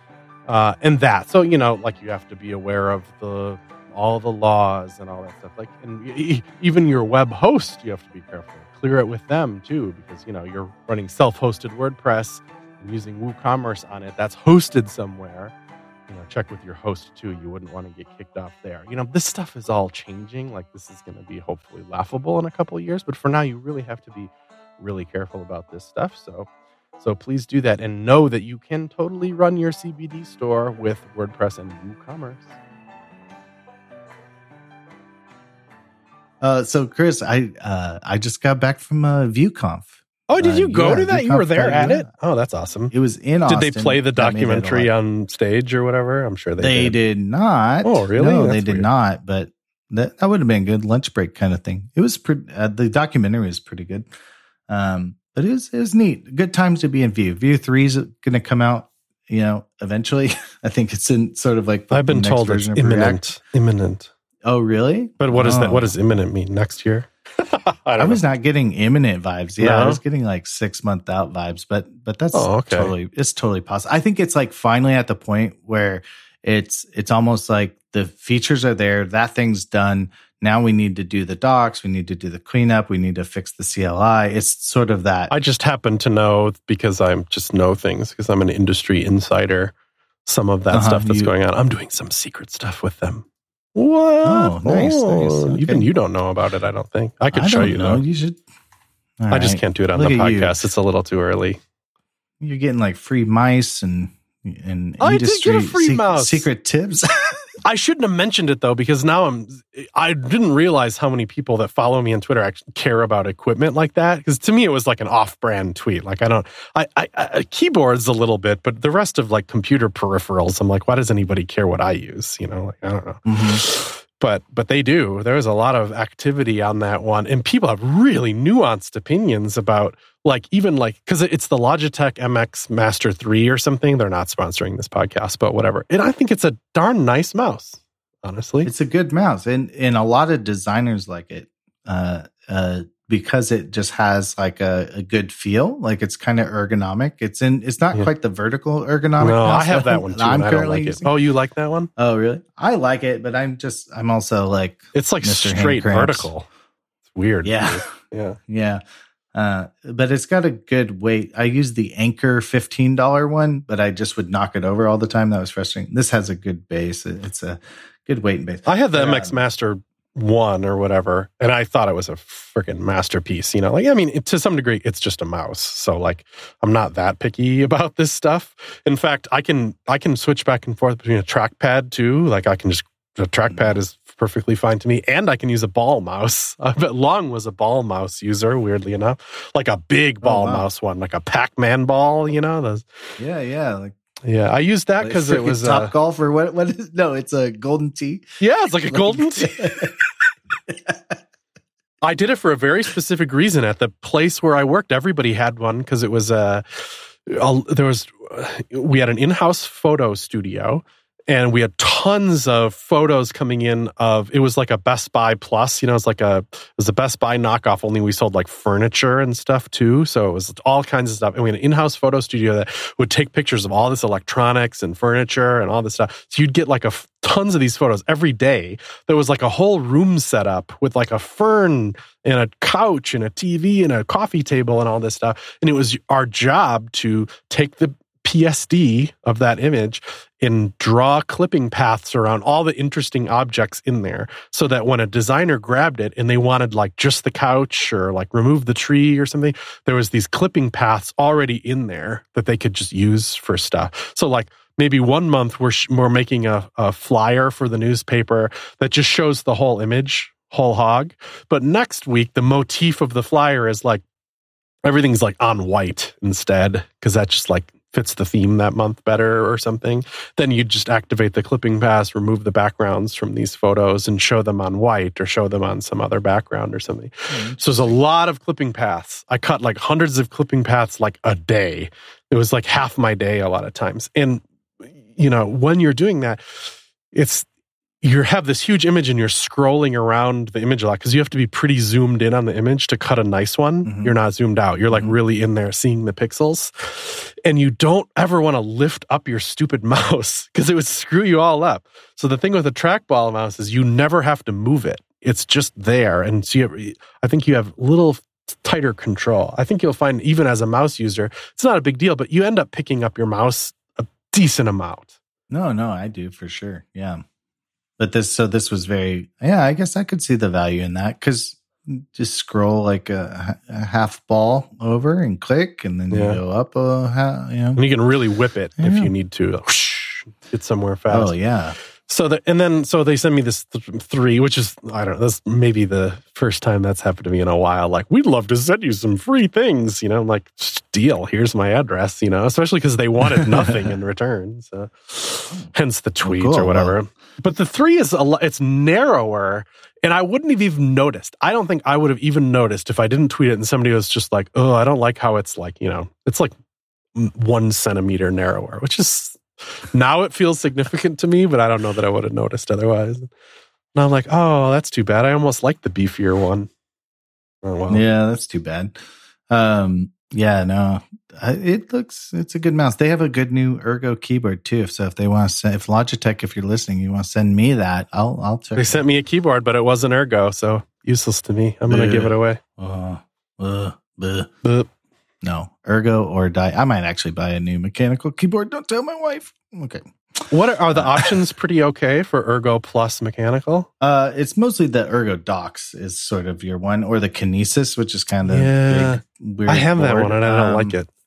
Uh, and that, so, you know, like you have to be aware of the all the laws and all that stuff. Like, and e- even your web host, you have to be careful. Clear it with them too, because you know you're running self-hosted WordPress and using WooCommerce on it. That's hosted somewhere. You know, check with your host too. You wouldn't want to get kicked off there. You know, this stuff is all changing. Like this is going to be hopefully laughable in a couple of years, but for now, you really have to be really careful about this stuff. So, so please do that and know that you can totally run your C B D store with WordPress and WooCommerce. Uh, so Chris, I uh, I just got back from uh, ViewConf. Oh, did you uh, go yeah, to that? ViewConf you were there at yeah. it? Oh, that's awesome. It was in Austin. Austin. Did they play the documentary on stage or whatever? I'm sure they, they did. They did not. Oh, really? No, that's they did weird. not. But that, that would have been a good lunch break kind of thing. It was pretty, uh, the documentary was pretty good. Um, but it was, it was neat. Good times to be in Vue. Vue three is going to come out, you know, eventually. I think it's in sort of like the I've been next told it's imminent. React. Imminent. Oh, really? But what oh. is that? What does imminent mean? Next year? I, I was not getting imminent vibes. Yeah, no? I was getting like six month out vibes, but but that's oh, okay. totally it's totally possible. I think it's like finally at the point where it's it's almost like the features are there, that thing's done. now we need to do the docs, we need to do the cleanup, we need to fix the C L I. It's sort of that. I just happen to know because I just know things because I'm an industry insider. Some of that uh-huh, stuff that's you, going on. I'm doing some secret stuff with them. What? Oh, nice. Oh, nice. Okay. Even you don't know about it, I don't think. I could I show don't you, know. though. You should. All I just right. can't do it on Look the podcast. You. It's a little too early. You're getting like free mice and and I industry did get a free se- mouse. secret tips. I shouldn't have mentioned it though, because now I'm. I didn't realize how many people that follow me on Twitter actually care about equipment like that. Because to me, it was like an off-brand tweet. Like I don't. I, I, I keyboards a little bit, but the rest of like computer peripherals, I'm like, why does anybody care what I use? You know, like I don't know. Mm-hmm. But but they do. There was a lot of activity on that one, and people have really nuanced opinions about like even like because it's the Logitech M X Master three or something. They're not sponsoring this podcast, but whatever. And I think it's a darn nice mouse. Honestly, it's a good mouse, and and a lot of designers like it uh, uh, because it just has like a, a good feel. Like it's kind of ergonomic. It's in. It's not yeah. quite the vertical ergonomic. No, mouse I have that one too. I'm and I currently don't like using. it. Oh, you like that one? Oh, really? I like it, but I'm just. I'm also like. It's like Mister straight vertical. It's weird. Yeah, yeah, yeah. Uh, but it's got a good weight. I use the Anker fifteen dollars one, but I just would knock it over all the time. That was frustrating. This has a good base. It's a good weight and base. I had the but, M X Master one or whatever, and I thought it was a freaking masterpiece. You know, like I mean, it, to some degree, it's just a mouse. So like, I'm not that picky about this stuff. In fact, I can I can switch back and forth between a trackpad too. Like I can just the trackpad is perfectly fine to me, and I can use a ball mouse. I bet Long was a ball mouse user, weirdly enough, like a big ball oh, wow. mouse one, like a Pac-Man ball. You know, those. Yeah, yeah, like. Yeah, I used that because it was Top uh, Golf or what? What is? No, it's a Golden Tee. Yeah, it's like a Golden Tee. I did it for a very specific reason. At the place where I worked, everybody had one because it was a. Uh, there was we had an in-house photo studio. And we had tons of photos coming in of, it was like a Best Buy Plus, you know, it's like a, it was a Best Buy knockoff, only we sold like furniture and stuff too. So it was all kinds of stuff. And we had an in-house photo studio that would take pictures of all this electronics and furniture and all this stuff. So you'd get like a tons of these photos every day. There was like a whole room set up with like a fern and a couch and a T V and a coffee table and all this stuff. And it was our job to take the P S D of that image and draw clipping paths around all the interesting objects in there so that when a designer grabbed it and they wanted like just the couch or like remove the tree or something, there was these clipping paths already in there that they could just use for stuff. So like maybe one month we're, sh- we're making a, a flyer for the newspaper that just shows the whole image, whole hog. But next week, the motif of the flyer is like, everything's like on white instead, because that just like fits the theme that month better or something. Then you just activate the clipping paths, remove the backgrounds from these photos and show them on white or show them on some other background or something. Mm-hmm. So there's a lot of clipping paths. I cut like hundreds of clipping paths like a day. It was like half my day a lot of times. And, you know, when you're doing that, it's, you have this huge image and you're scrolling around the image a lot because you have to be pretty zoomed in on the image to cut a nice one. Mm-hmm. You're not zoomed out. You're like mm-hmm. really in there seeing the pixels. And you don't ever want to lift up your stupid mouse because it would screw you all up. So the thing with a trackball mouse is you never have to move it. It's just there. And so you have, I think you have little tighter control. I think you'll find even as a mouse user, it's not a big deal, but you end up picking up your mouse a decent amount. No, no, I do for sure. Yeah. But this, so this was very, yeah, I guess I could see the value in that because just scroll like a, a half ball over and click and then yeah. you go up a half, you know. And you can really whip it yeah. if you need to whoosh, get somewhere fast. Oh, yeah. So the, and then, so they send me this th- three, which is, I don't know, that's maybe the first time that's happened to me in a while. Like, we'd love to send you some free things, you know, I'm like, deal, here's my address, you know, especially because they wanted nothing in return. So hence the tweet oh, cool. or whatever. Well, but the three is, a lo- it's narrower and I wouldn't have even noticed. I don't think I would have even noticed if I didn't tweet it and somebody was just like, oh, I don't like how it's like, you know, it's like one centimeter narrower, which is, now it feels significant to me, but I don't know that I would have noticed otherwise. And I'm like, oh, that's too bad. I almost like the beefier one. Oh, well. Yeah, that's too bad. Um, Yeah, no, I- it looks, it's a good mouse. They have a good new Ergo keyboard too. So if they want to send, if Logitech, if you're listening, you want to send me that, I'll, I'll check. They sent me a keyboard, but it wasn't Ergo, so useless to me. I'm going to give it away. Uh, uh, uh. But No, Ergo or die. I might actually buy a new mechanical keyboard. Don't tell my wife. Okay. what are, are the options pretty okay for Ergo plus mechanical? Uh, it's mostly the Ergo Docs is sort of your one, or the Kinesis, which is kind of Yeah. big, weird. I have that board. one and I don't Um, like it.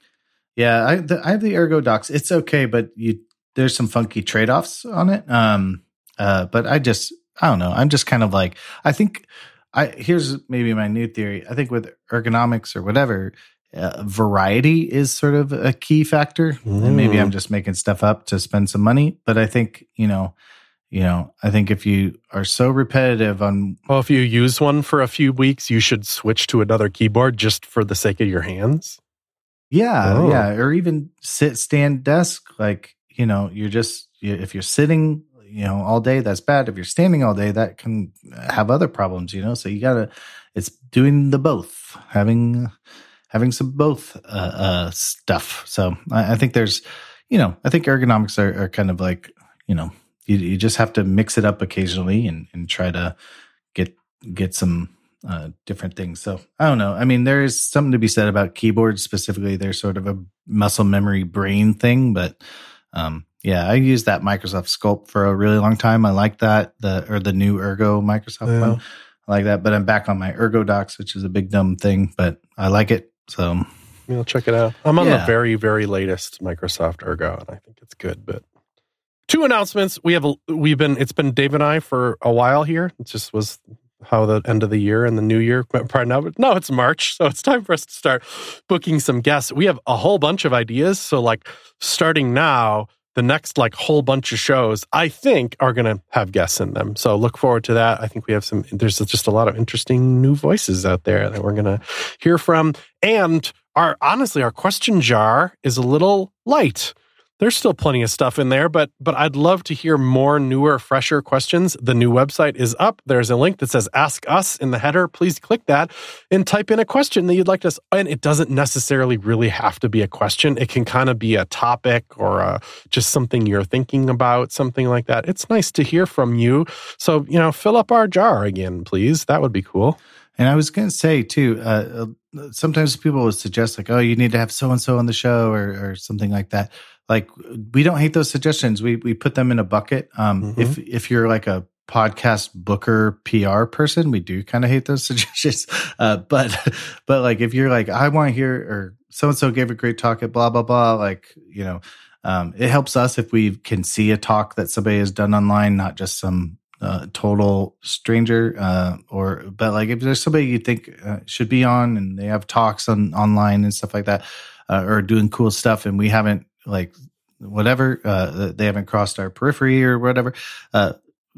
Yeah, I, the, I have the Ergo Docs. It's okay, but you there's some funky trade offs on it. Um, uh, but I just I don't know. I'm just kind of like I think I here's maybe my new theory. I think with ergonomics or whatever, uh, variety is sort of a key factor. Mm. And maybe I'm just making stuff up to spend some money. But I think you know, you know, I think if you are so repetitive on Well, if you use one for a few weeks, you should switch to another keyboard just for the sake of your hands. Yeah, Oh. yeah, or even sit, stand, desk. Like you know, you're just you, if you're sitting, you know, all day, that's bad. If you're standing all day, that can have other problems. You know, so you gotta. It's doing the both, having having some both uh, uh, stuff. So I, I think there's, you know, I think ergonomics are, are kind of like you know, you you just have to mix it up occasionally and and try to get get some. Uh, different things. So I don't know. I mean, there is something to be said about keyboards specifically. They're sort of a muscle memory brain thing, but um, yeah, I used that Microsoft Sculpt for a really long time. I like that the or the new Ergo Microsoft Yeah. one. I like that, but I'm back on my Ergo Docs, which is a big dumb thing, but I like it. So Maybe I'll check it out. I'm on the Yeah. very, very latest Microsoft Ergo, and I think it's good. But two announcements. We have a, we've been it's been Dave and I for a while here. It just was how the end of the year and the new year went right now. But no, it's March, so it's time for us to start booking some guests. We have a whole bunch of ideas. So like starting now, the next like whole bunch of shows, I think, are going to have guests in them. So look forward to that. I think we have some, there's just a lot of interesting new voices out there that we're going to hear from. And our, honestly, our question jar is a little light. There's still plenty of stuff in there, but but I'd love to hear more newer, fresher questions. The new website is up. There's a link that says Ask Us in the header. Please click that and type in a question that you'd like to. And it doesn't necessarily really have to be a question. It can kind of be a topic or a, just something you're thinking about, something like that. It's nice to hear from you. So, you know, fill up our jar again, please. That would be cool. And I was going to say too, uh, sometimes people would suggest like, oh, you need to have so and so on the show or, or something like that. Like we don't hate those suggestions. We we put them in a bucket. Um, Mm-hmm. If if you're like a podcast booker P R person, we do kind of hate those suggestions. Uh, but but like if you're like, I want to hear or so and so gave a great talk at blah blah blah. Like you know, um, it helps us if we can see a talk that somebody has done online, not just some uh, total stranger. Uh, or but like if there's somebody you think uh, should be on and they have talks on online and stuff like that, uh, or doing cool stuff, and we haven't. Like whatever, uh, they haven't crossed our periphery or whatever. Uh,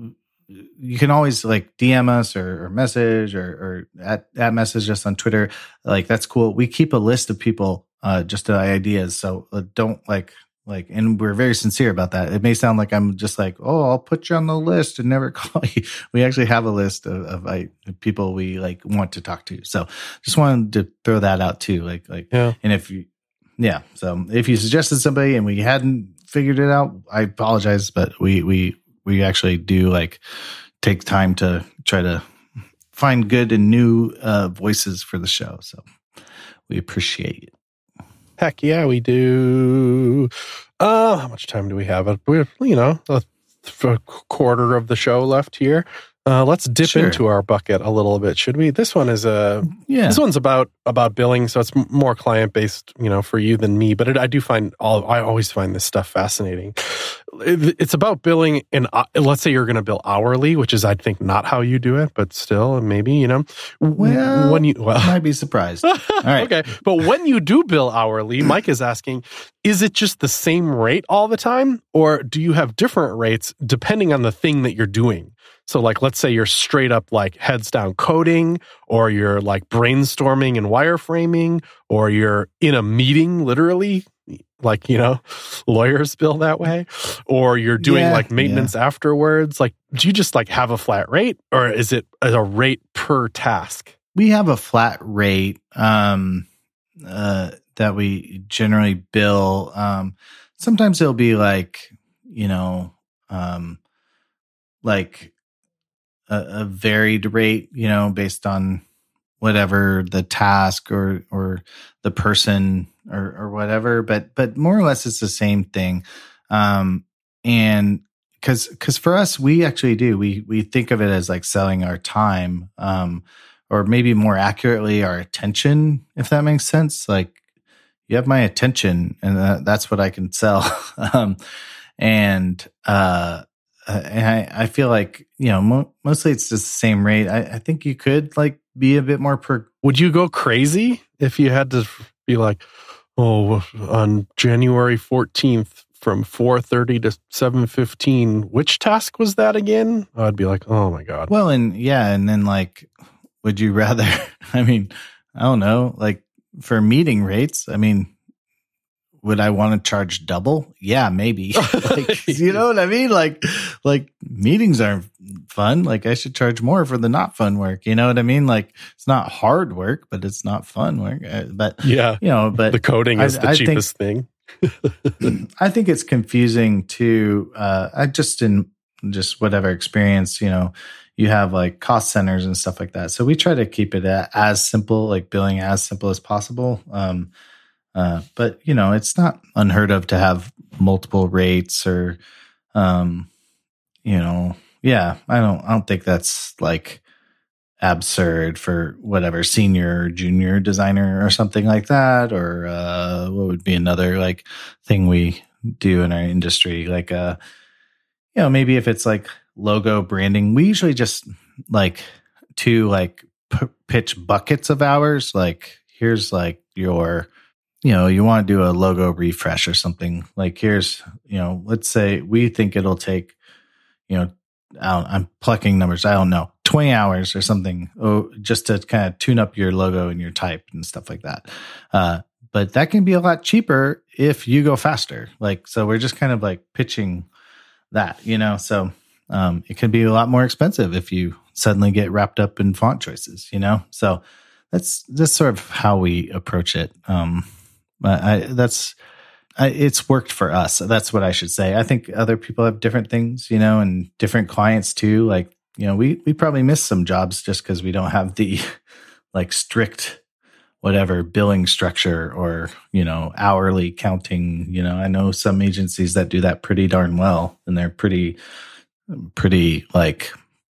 you can always like D M us or, or message or, or at, at message us on Twitter. Like that's cool. We keep a list of people, uh, just uh, ideas. So uh, don't like, like, and we're very sincere about that. It may sound like I'm just like, oh, I'll put you on the list and never call you. We actually have a list of, of like people we like want to talk to. So just wanted to throw that out too. Like, like, Yeah. and if you, Yeah. So if you suggested somebody and we hadn't figured it out, I apologize, but we, we, we actually do like take time to try to find good and new uh, voices for the show. So we appreciate it. Heck yeah, we do. Uh, how much time do we have? We have, you know, a, a quarter of the show left here. Uh, let's dip Sure. into our bucket a little bit, should we? This one is a Yeah. this one's about about billing, so it's m- more client based, you know, for you than me. But it, I do find all I always find this stuff fascinating. It, it's about billing, and uh, let's say you're going to bill hourly, which is I think not how you do it, but still maybe you know Well, when you well. might be surprised. All right. Okay. But when you do bill hourly, Mike is asking, is it just the same rate all the time? Or do you have different rates depending on the thing that you're doing? So like, let's say you're straight up like heads down coding, or you're like brainstorming and wireframing, or you're in a meeting, literally, like, you know, lawyers bill that way, or you're doing Yeah, like maintenance afterwards. Like, do you just like have a flat rate, or is it a rate per task? We have a flat rate. Um, uh, that we generally bill. Um, sometimes it'll be like, you know, um, like a, a varied rate, you know, based on whatever the task or or the person or or whatever. But but more or less, it's the same thing. Um, and because because for us, we actually do we we think of it as like selling our time, um, or maybe more accurately, our attention, if that makes sense. Like, you have my attention, and that, that's what I can sell. um, and uh, and I, I feel like, you know, mo- mostly it's just the same rate. I, I think you could like be a bit more per. Would you go crazy if you had to be like, oh, on January fourteenth from four thirty to seven fifteen, which task was that again? I'd be like, oh my God. Well, and yeah, and then like, would you rather? I mean, I don't know, like. For meeting rates, I mean, would I want to charge double? Yeah, maybe. Like, you know what I mean? Like, like meetings aren't fun. Like, I should charge more for the not fun work. You know what I mean? Like, it's not hard work, but it's not fun work. But yeah, you know, but the coding is I, the I cheapest think, thing. I think it's confusing to. Uh, I just in just whatever experience, you know. You have like cost centers and stuff like that. So we try to keep it as simple, like billing as simple as possible. Um, uh, but you know, it's not unheard of to have multiple rates or, um, you know, yeah, I don't, I don't think that's like absurd for whatever senior or junior designer or something like that. Or, uh, what would be another like thing we do in our industry? Like, uh, you know, maybe if it's like logo branding, we usually just like to like p- pitch buckets of hours. Like, here's like your, you know, you want to do a logo refresh or something. Like, here's, you know, let's say we think it'll take, you know, I don't, I'm plucking numbers. I don't know, twenty hours or something. Oh, just to kind of tune up your logo and your type and stuff like that. Uh, but that can be a lot cheaper if you go faster. Like, so we're just kind of like pitching that, you know, so um, it can be a lot more expensive if you suddenly get wrapped up in font choices, you know? So that's that's sort of how we approach it. Um, I, that's, I, it's worked for us. That's what I should say. I think other people have different things, you know, and different clients too. Like, you know, we, we probably miss some jobs just because we don't have the like strict whatever billing structure or, you know, hourly counting. You know, I know some agencies that do that pretty darn well, and they're pretty, pretty like,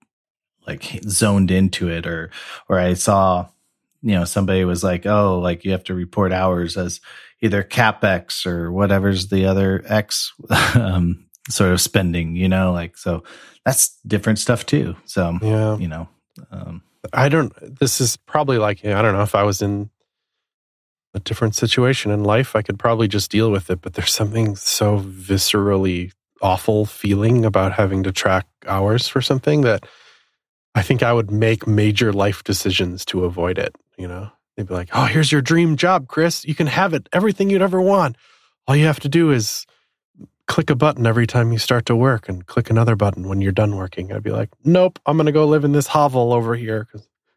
like zoned into it. Or, or I saw, you know, somebody was like, oh, like you have to report hours as either CapEx or whatever's the other X um, sort of spending, you know, like, so that's different stuff too. So, yeah, you know, um, I don't, this is probably like, I don't know, if I was in a different situation in life, I could probably just deal with it. But there's something so viscerally awful feeling about having to track hours for something that I think I would make major life decisions to avoid it. You know, they'd be like, oh, here's your dream job, Chris. You can have it, everything you'd ever want. All you have to do is click a button every time you start to work and click another button when you're done working. I'd be like, nope, I'm going to go live in this hovel over here.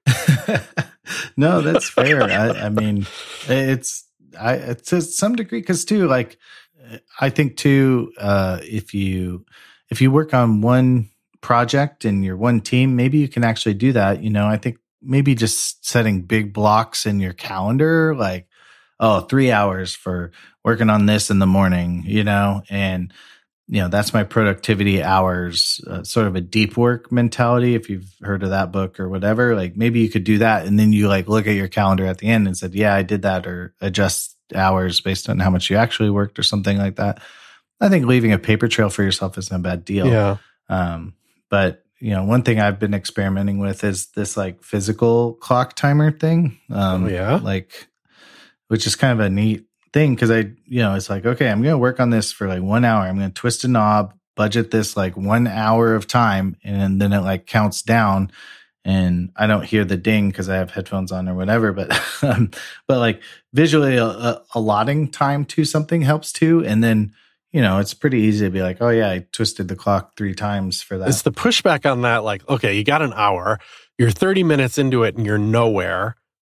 No, that's fair. I, I mean, it's, I, it's to some degree, because too, like, I think too, uh, if you, if you work on one project and you're one team, maybe you can actually do that. You know, I think maybe just setting big blocks in your calendar, like, oh, three hours for working on this in the morning, you know, and, you know, that's my productivity hours, uh, sort of a deep work mentality. If you've heard of that book or whatever, like maybe you could do that. And then you like look at your calendar at the end and said, yeah, I did that, or adjust hours based on how much you actually worked or something like that. I think leaving a paper trail for yourself isn't a bad deal. Yeah. Um, but you know, one thing I've been experimenting with is this like physical clock timer thing. Um, oh, yeah. Like, which is kind of a neat thing, because I, you know, it's like, okay, I'm going to work on this for like one hour. I'm going to twist a knob, budget this like one hour of time, and then it like counts down, and I don't hear the ding because I have headphones on or whatever. But, um, but like visually uh, allotting time to something helps too. And then, you know, it's pretty easy to be like, oh yeah, I twisted the clock three times for that. It's the pushback on that. Like, okay, you got an hour, you're thirty minutes into it and you're nowhere.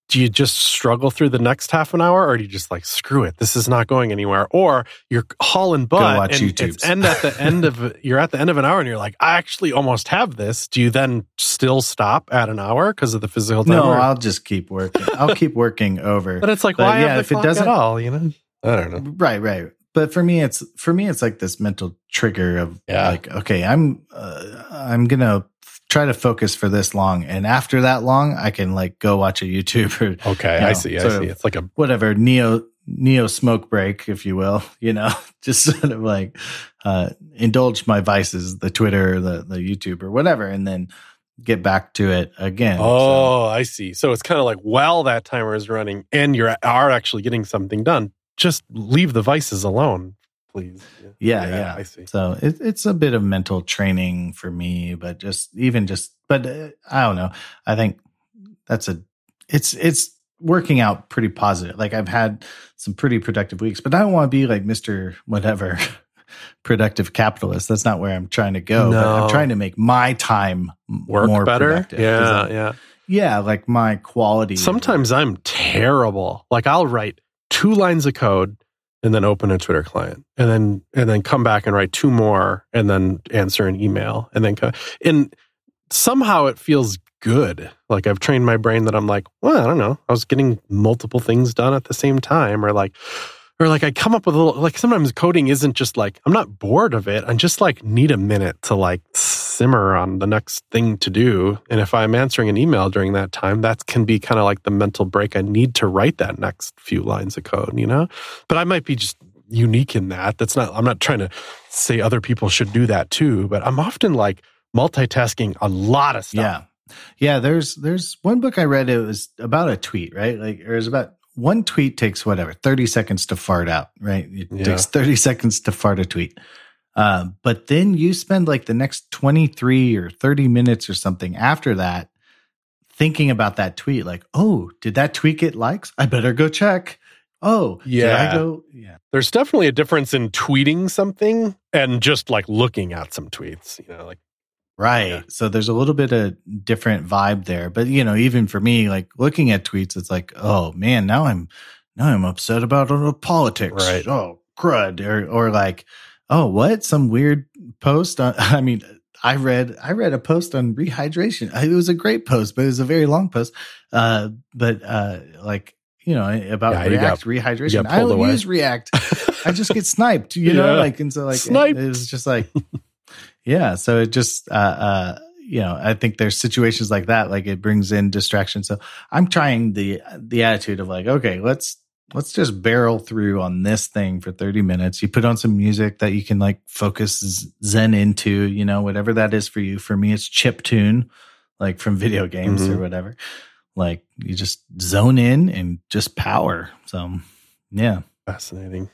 do you just struggle through the next half an hour, or do you just like, screw it, this is not going anywhere? Or you're hauling butt Go watch and YouTubes. it's end at the end of you're at the end of an hour and you're like, I actually almost have this. Do you then still stop at an hour because of the physical time? No, or? I'll just keep working. I'll keep working over. But it's like, but why yeah, have the if it clock doesn't at all? You know, I don't know. Right, right. But for me, it's for me, it's like this mental trigger of Yeah. like, okay, I'm uh, I'm gonna try to focus for this long, and after that long, I can like go watch a YouTube or Okay, you know, I see. I sort see. of It's like a whatever neo neo smoke break, if you will. You know, just sort of like uh, indulge my vices, the Twitter, the the YouTube, or whatever, and then get back to it again. oh, so. I see. So it's kind of like while that timer is running and you are actually getting something done, just leave the vices alone, please. Yeah, yeah. yeah. I see. So it, it's a bit of mental training for me, but just even just, but uh, I don't know. I think that's a, it's, it's working out pretty positive. Like I've had some pretty productive weeks, but I don't want to be like Mister Whatever productive capitalist. That's not where I'm trying to go. No. But I'm trying to make my time Work more better. productive. Yeah, yeah. Yeah, like my quality. Sometimes I'm terrible. Like I'll write two lines of code and then open a Twitter client, and then and then come back and write two more, and then answer an email, and then co- and somehow it feels good. Like I've trained my brain that I'm like, well, I don't know, I was getting multiple things done at the same time, or like, or like I come up with a little. Like sometimes coding isn't just like I'm not bored of it. I just like need a minute to like simmer on the next thing to do. And if I'm answering an email during that time, that can be kind of like the mental break I need to write that next few lines of code, you know? But I might be just unique in that. That's not, I'm not trying to say other people should do that too, but I'm often like multitasking a lot of stuff. Yeah. Yeah. There's, there's one book I read. It was about a tweet, right? Like it was about one tweet takes whatever, thirty seconds to fart out, right? It Yeah. takes thirty seconds to fart a tweet. Uh, but then you spend like the next twenty-three or thirty minutes or something after that thinking about that tweet. Like, oh, did that tweet get likes? I better go check. Oh, Yeah. did I go? Yeah. There's definitely a difference in tweeting something and just like looking at some tweets, you know, like, Right. Yeah. So there's a little bit of different vibe there. But, you know, even for me, like looking at tweets, it's like, oh, man, now I'm now I'm upset about uh, politics. Right. Oh, crud. Or, or like, oh, what? Some weird post on, I mean, I read, I read a post on rehydration. It was a great post, but it was a very long post. Uh, but, uh, like, you know, about Yeah, you React got- rehydration. you got I pulled don't away. use React. I just get sniped, you know, Yeah. like, and so like, Sniped. it, it was just like, yeah. So it just, uh, uh, you know, I think there's situations like that, like it brings in distraction. So I'm trying the, the attitude of like, okay, let's, let's just barrel through on this thing for thirty minutes. You put on some music that you can like focus zen into, you know, whatever that is for you. For me, it's chiptune, like from video games Mhm. or whatever. Like you just zone in and just power. So yeah. fascinating.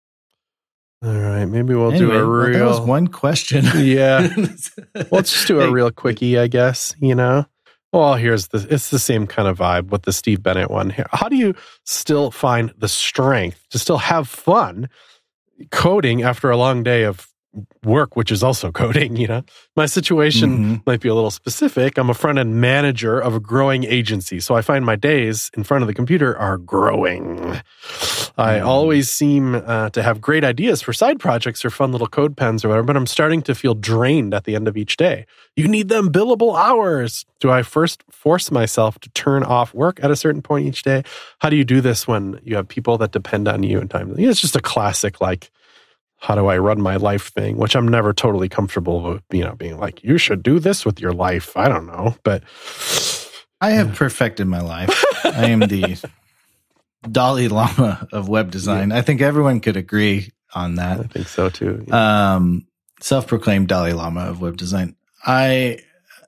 All right. Maybe we'll Anyway, do a well, real. that was one question. Yeah. Let's just do a Hey, real quickie, I guess, you know? Well, here's the, it's the same kind of vibe with the Steve Bennett one here. How do you still find the strength to still have fun coding after a long day of work, which is also coding, you know? My situation Mhm. might be a little specific. I'm a front-end manager of a growing agency, so I find my days in front of the computer are growing. I Mm. always seem uh, to have great ideas for side projects or fun little code pens or whatever, but I'm starting to feel drained at the end of each day. You need them billable hours. Do I first force myself to turn off work at a certain point each day? How do you do this when you have people that depend on you in time? You know, it's just a classic, like, how do I run my life thing, which I'm never totally comfortable with, you know, being like, you should do this with your life. I don't know, but I have perfected my life. I am the Dalai Lama of web design. I think everyone could agree on I that. think so too. Yeah. Um, self-proclaimed Dalai Lama of web design. I,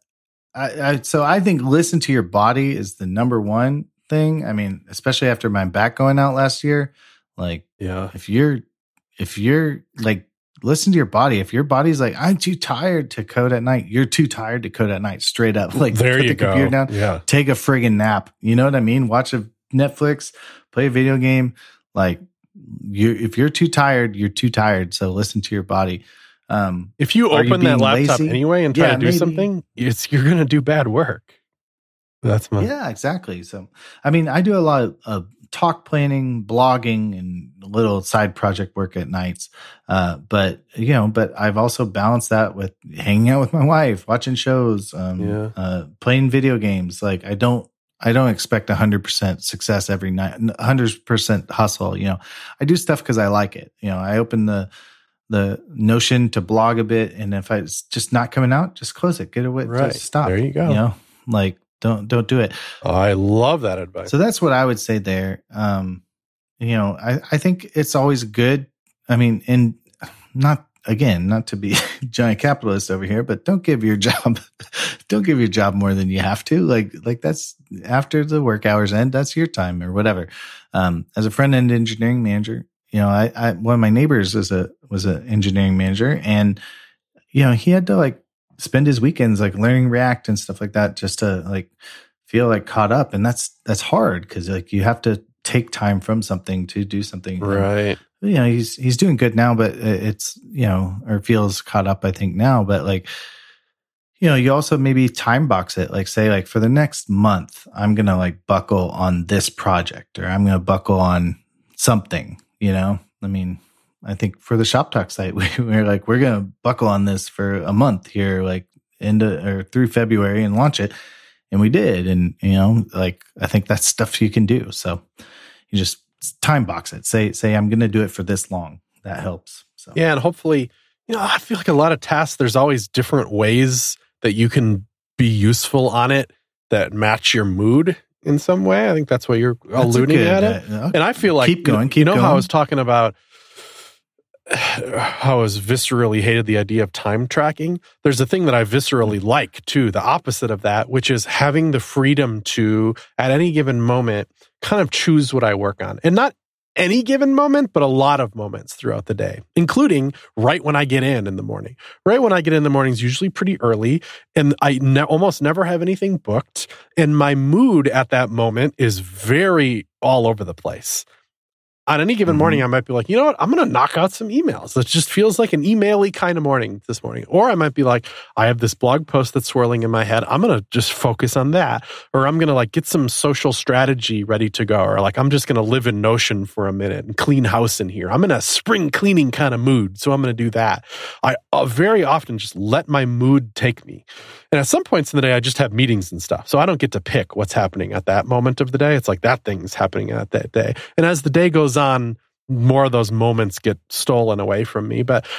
I, I, so I think listen to your body is the number one thing. I mean, especially after my back going out last year, like yeah. if you're, if you're like, listen to your body. If your body's like, I'm too tired to code at night, you're too tired to code at night, straight up. Like, There put you the go. computer down, Yeah. take a friggin' nap. You know what I mean? Watch a Netflix, play a video game. Like, you, if you're too tired, you're too tired. So listen to your body. Um, If you Are you open that being laptop lazy? anyway and try Yeah, to do maybe. something, it's you're going to do bad work. That's my Yeah, exactly. So, I mean, I do a lot of, of talk planning, blogging, and a little side project work at nights. Uh, but you know, but I've also balanced that with hanging out with my wife, watching shows, um, Yeah. uh, playing video games. Like I don't, I don't expect a hundred percent success every night, a hundred percent hustle. You know, I do stuff because I like it. You know, I open the the Notion to blog a bit, and if I, it's just not coming out, just close it, get away, Right. just stop. There you go. You know, like. Don't don't do it. I love that advice. So that's what I would say there. Um, you know, I, I think it's always good. I mean, and not again, not to be giant capitalist over here, but don't give your job don't give your job more than you have to. Like like that's after the work hours end, that's your time or whatever. Um, as a front end engineering manager, you know, I, I one of my neighbors was a was an engineering manager, and you know, he had to like spend his weekends like learning React and stuff like that just to like feel like caught up. And that's, that's hard because like you have to take time from something to do something. Right. And, you know, he's, he's doing good now, but it's, you know, or feels caught up, I think now, but like, you know, you also maybe time box it, like say like for the next month, I'm going to like buckle on this project or I'm going to buckle on something, you know, I mean, I think for the Shop Talk site, we were like, we're going to buckle on this for a month here, like into or through February and launch it. And we did. And, you know, like, I think that's stuff you can do. So you just time box it. Say, say, I'm going to do it for this long. That helps. So, yeah. And hopefully, you know, I feel like a lot of tasks, there's always different ways that you can be useful on it that match your mood in some way. I think that's what you're that's alluding good, at it. Uh, okay. And I feel like, keep going, keep you know, going. how I was talking about how I was viscerally hated the idea of time tracking. There's a thing that I viscerally like too, the opposite of that, which is having the freedom to, at any given moment, kind of choose what I work on. And not any given moment, but a lot of moments throughout the day, including right when I get in in the morning. Right when I get in the morning is usually pretty early, and I ne- almost never have anything booked. And my mood at that moment is very all over the place. On any given morning, I might be like, you know what? I'm going to knock out some emails. It just feels like an email-y kind of morning this morning. Or I might be like, I have this blog post that's swirling in my head. I'm going to just focus on that. Or I'm going to like get some social strategy ready to go. Or like, I'm just going to live in Notion for a minute and clean house in here. I'm in a spring cleaning kind of mood. So I'm going to do that. I uh, very often just let my mood take me. And at some points in the day, I just have meetings and stuff. So I don't get to pick what's happening at that moment of the day. It's like that thing's happening at that day. And as the day goes on, more of those moments get stolen away from me. But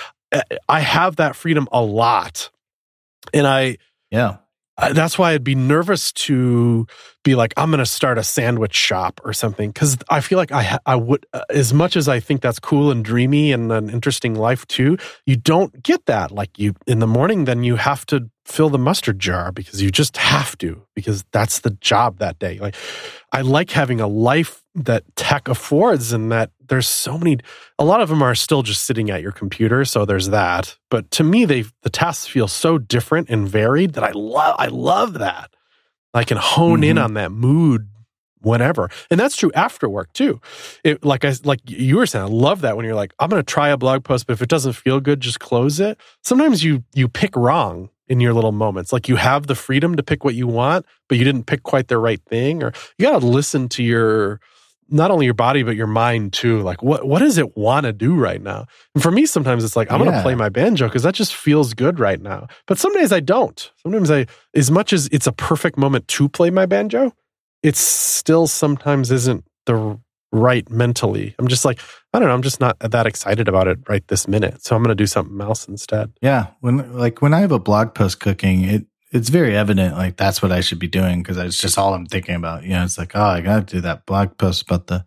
I have that freedom a lot. And I, yeah, I, that's why I'd be nervous to be like, I'm going to start a sandwich shop or something. Because I feel like I, ha- I would, uh, as much as I think that's cool and dreamy and an interesting life too, you don't get that. Like you, in the morning, then you have to fill the mustard jar because you just have to, because that's the job that day. Like, I like having a life that tech affords, and that there's so many, a lot of them are still just sitting at your computer. So there's that. But to me, they the tasks feel so different and varied that I love, I love that. I can hone mm-hmm. in on that mood whenever. And that's true after work too. It, like I, like you were saying, I love that when you're like, I'm going to try a blog post, but if it doesn't feel good, just close it. Sometimes you, you pick wrong in your little moments. Like you have the freedom to pick what you want, but you didn't pick quite the right thing. Or you got to listen to your, not only your body, but your mind too. Like what, what does it want to do right now? And for me, sometimes it's like, I'm yeah. going to play my banjo because that just feels good right now. But some days I don't. Sometimes I, as much as it's a perfect moment to play my banjo, it still sometimes isn't the right mentally. I'm just like, I don't know, I'm just not that excited about it right this minute. So I'm going to do something else instead. Yeah. When, like when I have a blog post cooking, it, it's very evident, like that's what I should be doing because it's just all I'm thinking about. You know, it's like, oh, I got to do that blog post about the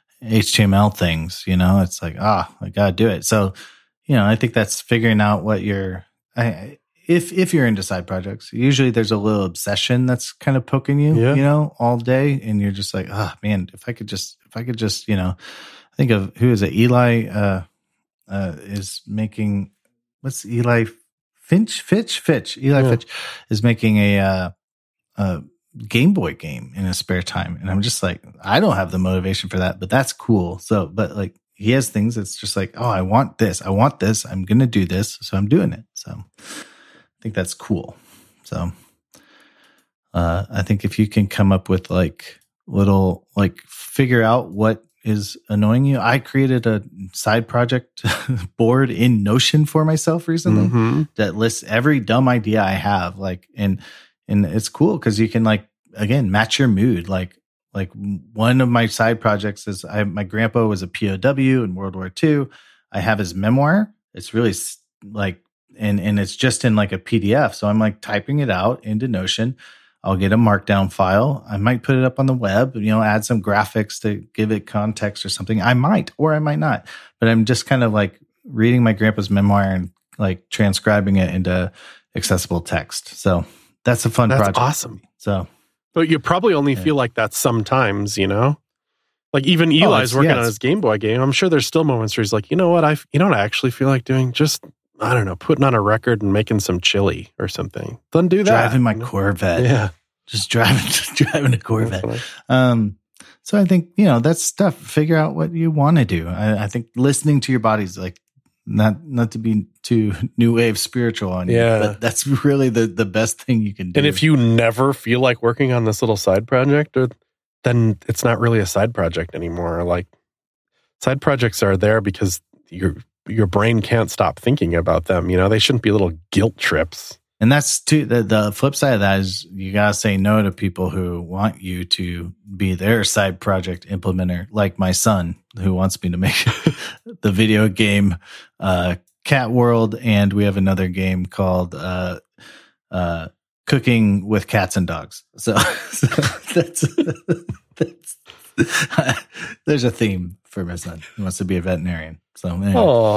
H T M L things, you know, it's like, ah, oh, I got to do it. So, you know, I think that's figuring out what you're, I, if, if you're into side projects, usually there's a little obsession that's kind of poking you, yeah. you know, all day. And you're just like, oh man, if I could just, if I could just, you know, think of who is it? Eli, uh, uh, is making, what's Eli Finch, Fitch, Fitch, Eli yeah. Fitch is making a, uh, a Game Boy game in his spare time. And I'm just like, I don't have the motivation for that, but that's cool. So, but like he has things that's just like, oh, I want this. I want this. I'm going to do this. So I'm doing it. So I think that's cool. So, uh, I think if you can come up with like little, like figure out what is annoying you. I created a side project board in Notion for myself recently mm-hmm. that lists every dumb idea I have. Like, and, and it's cool because you can like, again, match your mood. Like, like one of my side projects is I, my grandpa was a P O W in World War Two. I have his memoir. It's really like, and, and it's just in like a P D F. So I'm like typing it out into Notion. I'll get a markdown file. I might put it up on the web, you know, add some graphics to give it context or something. I might, or I might not, but I'm just kind of like reading my grandpa's memoir and like transcribing it into accessible text. So that's a fun that's project. That's awesome. So, but you probably only yeah. feel like that sometimes, you know, like even Eli's oh, working yeah, on his Game Boy game. I'm sure there's still moments where he's like, you know what? I, you know what I actually feel like doing? Just, I don't know, putting on a record and making some chili or something. Then do that. Driving my Corvette. Yeah. Just driving, just driving a Corvette. Um, so I think, you know, that's stuff. Figure out what you want to do. I, I think listening to your body's like, not, not to be too new wave spiritual on you, yeah. but that's really the, the best thing you can do. And if you never feel like working on this little side project, or, then it's not really a side project anymore. Like side projects are there because you're, your brain can't stop thinking about them. You know, they shouldn't be little guilt trips. And that's too, the, the flip side of that is you got to say no to people who want you to be their side project implementer, like my son who wants me to make the video game uh, Cat World. And we have another game called uh, uh, Cooking with Cats and Dogs. So, so that's, that's there's a theme for my son. He wants to be a veterinarian. So, anyway,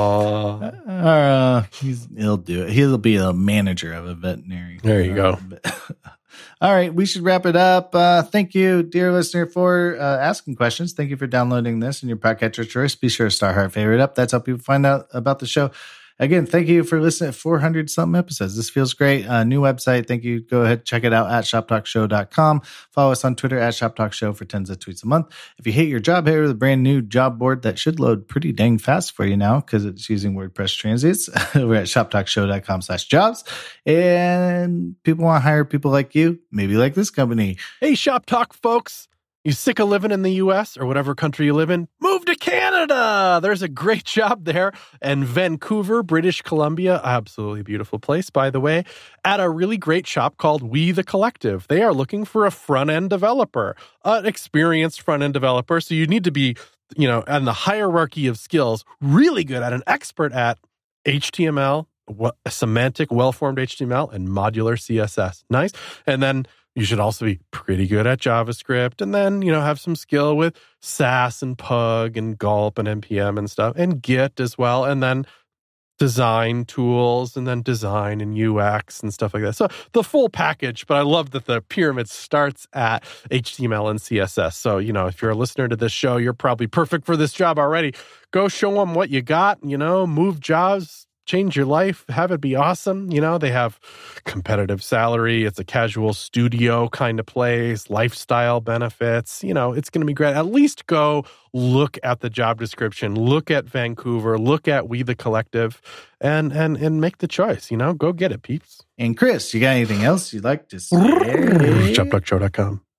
uh, he's, he'll do it. He'll be a manager of a veterinary. There you uh, go. All right, we should wrap it up. Uh, thank you, dear listener, for uh, asking questions. Thank you for downloading this in your podcatcher choice. Be sure to star heart favorite up. That's how people find out about the show. Again, thank you for listening to four hundred something episodes. This feels great. Uh, new website. Thank you. Go ahead, check it out at shop talk show dot com. Follow us on Twitter at shop talk show for tens of tweets a month. If you hate your job, here the brand new job board that should load pretty dang fast for you now because it's using WordPress transients. We're at shop talk show dot com slash jobs. And people want to hire people like you, maybe like this company. Hey, Shop Talk folks. You sick of living in the U S or whatever country you live in? Move to Canada! There's a great job there. And Vancouver, British Columbia, absolutely beautiful place, by the way, at a really great shop called We The Collective. They are looking for a front-end developer, an experienced front-end developer. So you need to be, you know, on the hierarchy of skills, really good at, an expert at H T M L, semantic, well-formed H T M L, and modular C S S. Nice. And then you should also be pretty good at JavaScript, and then, you know, have some skill with Sass and Pug and Gulp and N P M and stuff, and Git as well, and then design tools, and then design and U X and stuff like that. So the full package, but I love that the pyramid starts at H T M L and C S S. So, you know, if you're a listener to this show, you're probably perfect for this job already. Go show them what you got, you know, move jobs, change your life, have it be awesome. You know, they have competitive salary. It's a casual studio kind of place, lifestyle benefits. You know, it's going to be great. At least go look at the job description, look at Vancouver, look at We The Collective, and and and make the choice. You know, go get it, peeps. And Chris, you got anything else you'd like to say? shop talk show dot com.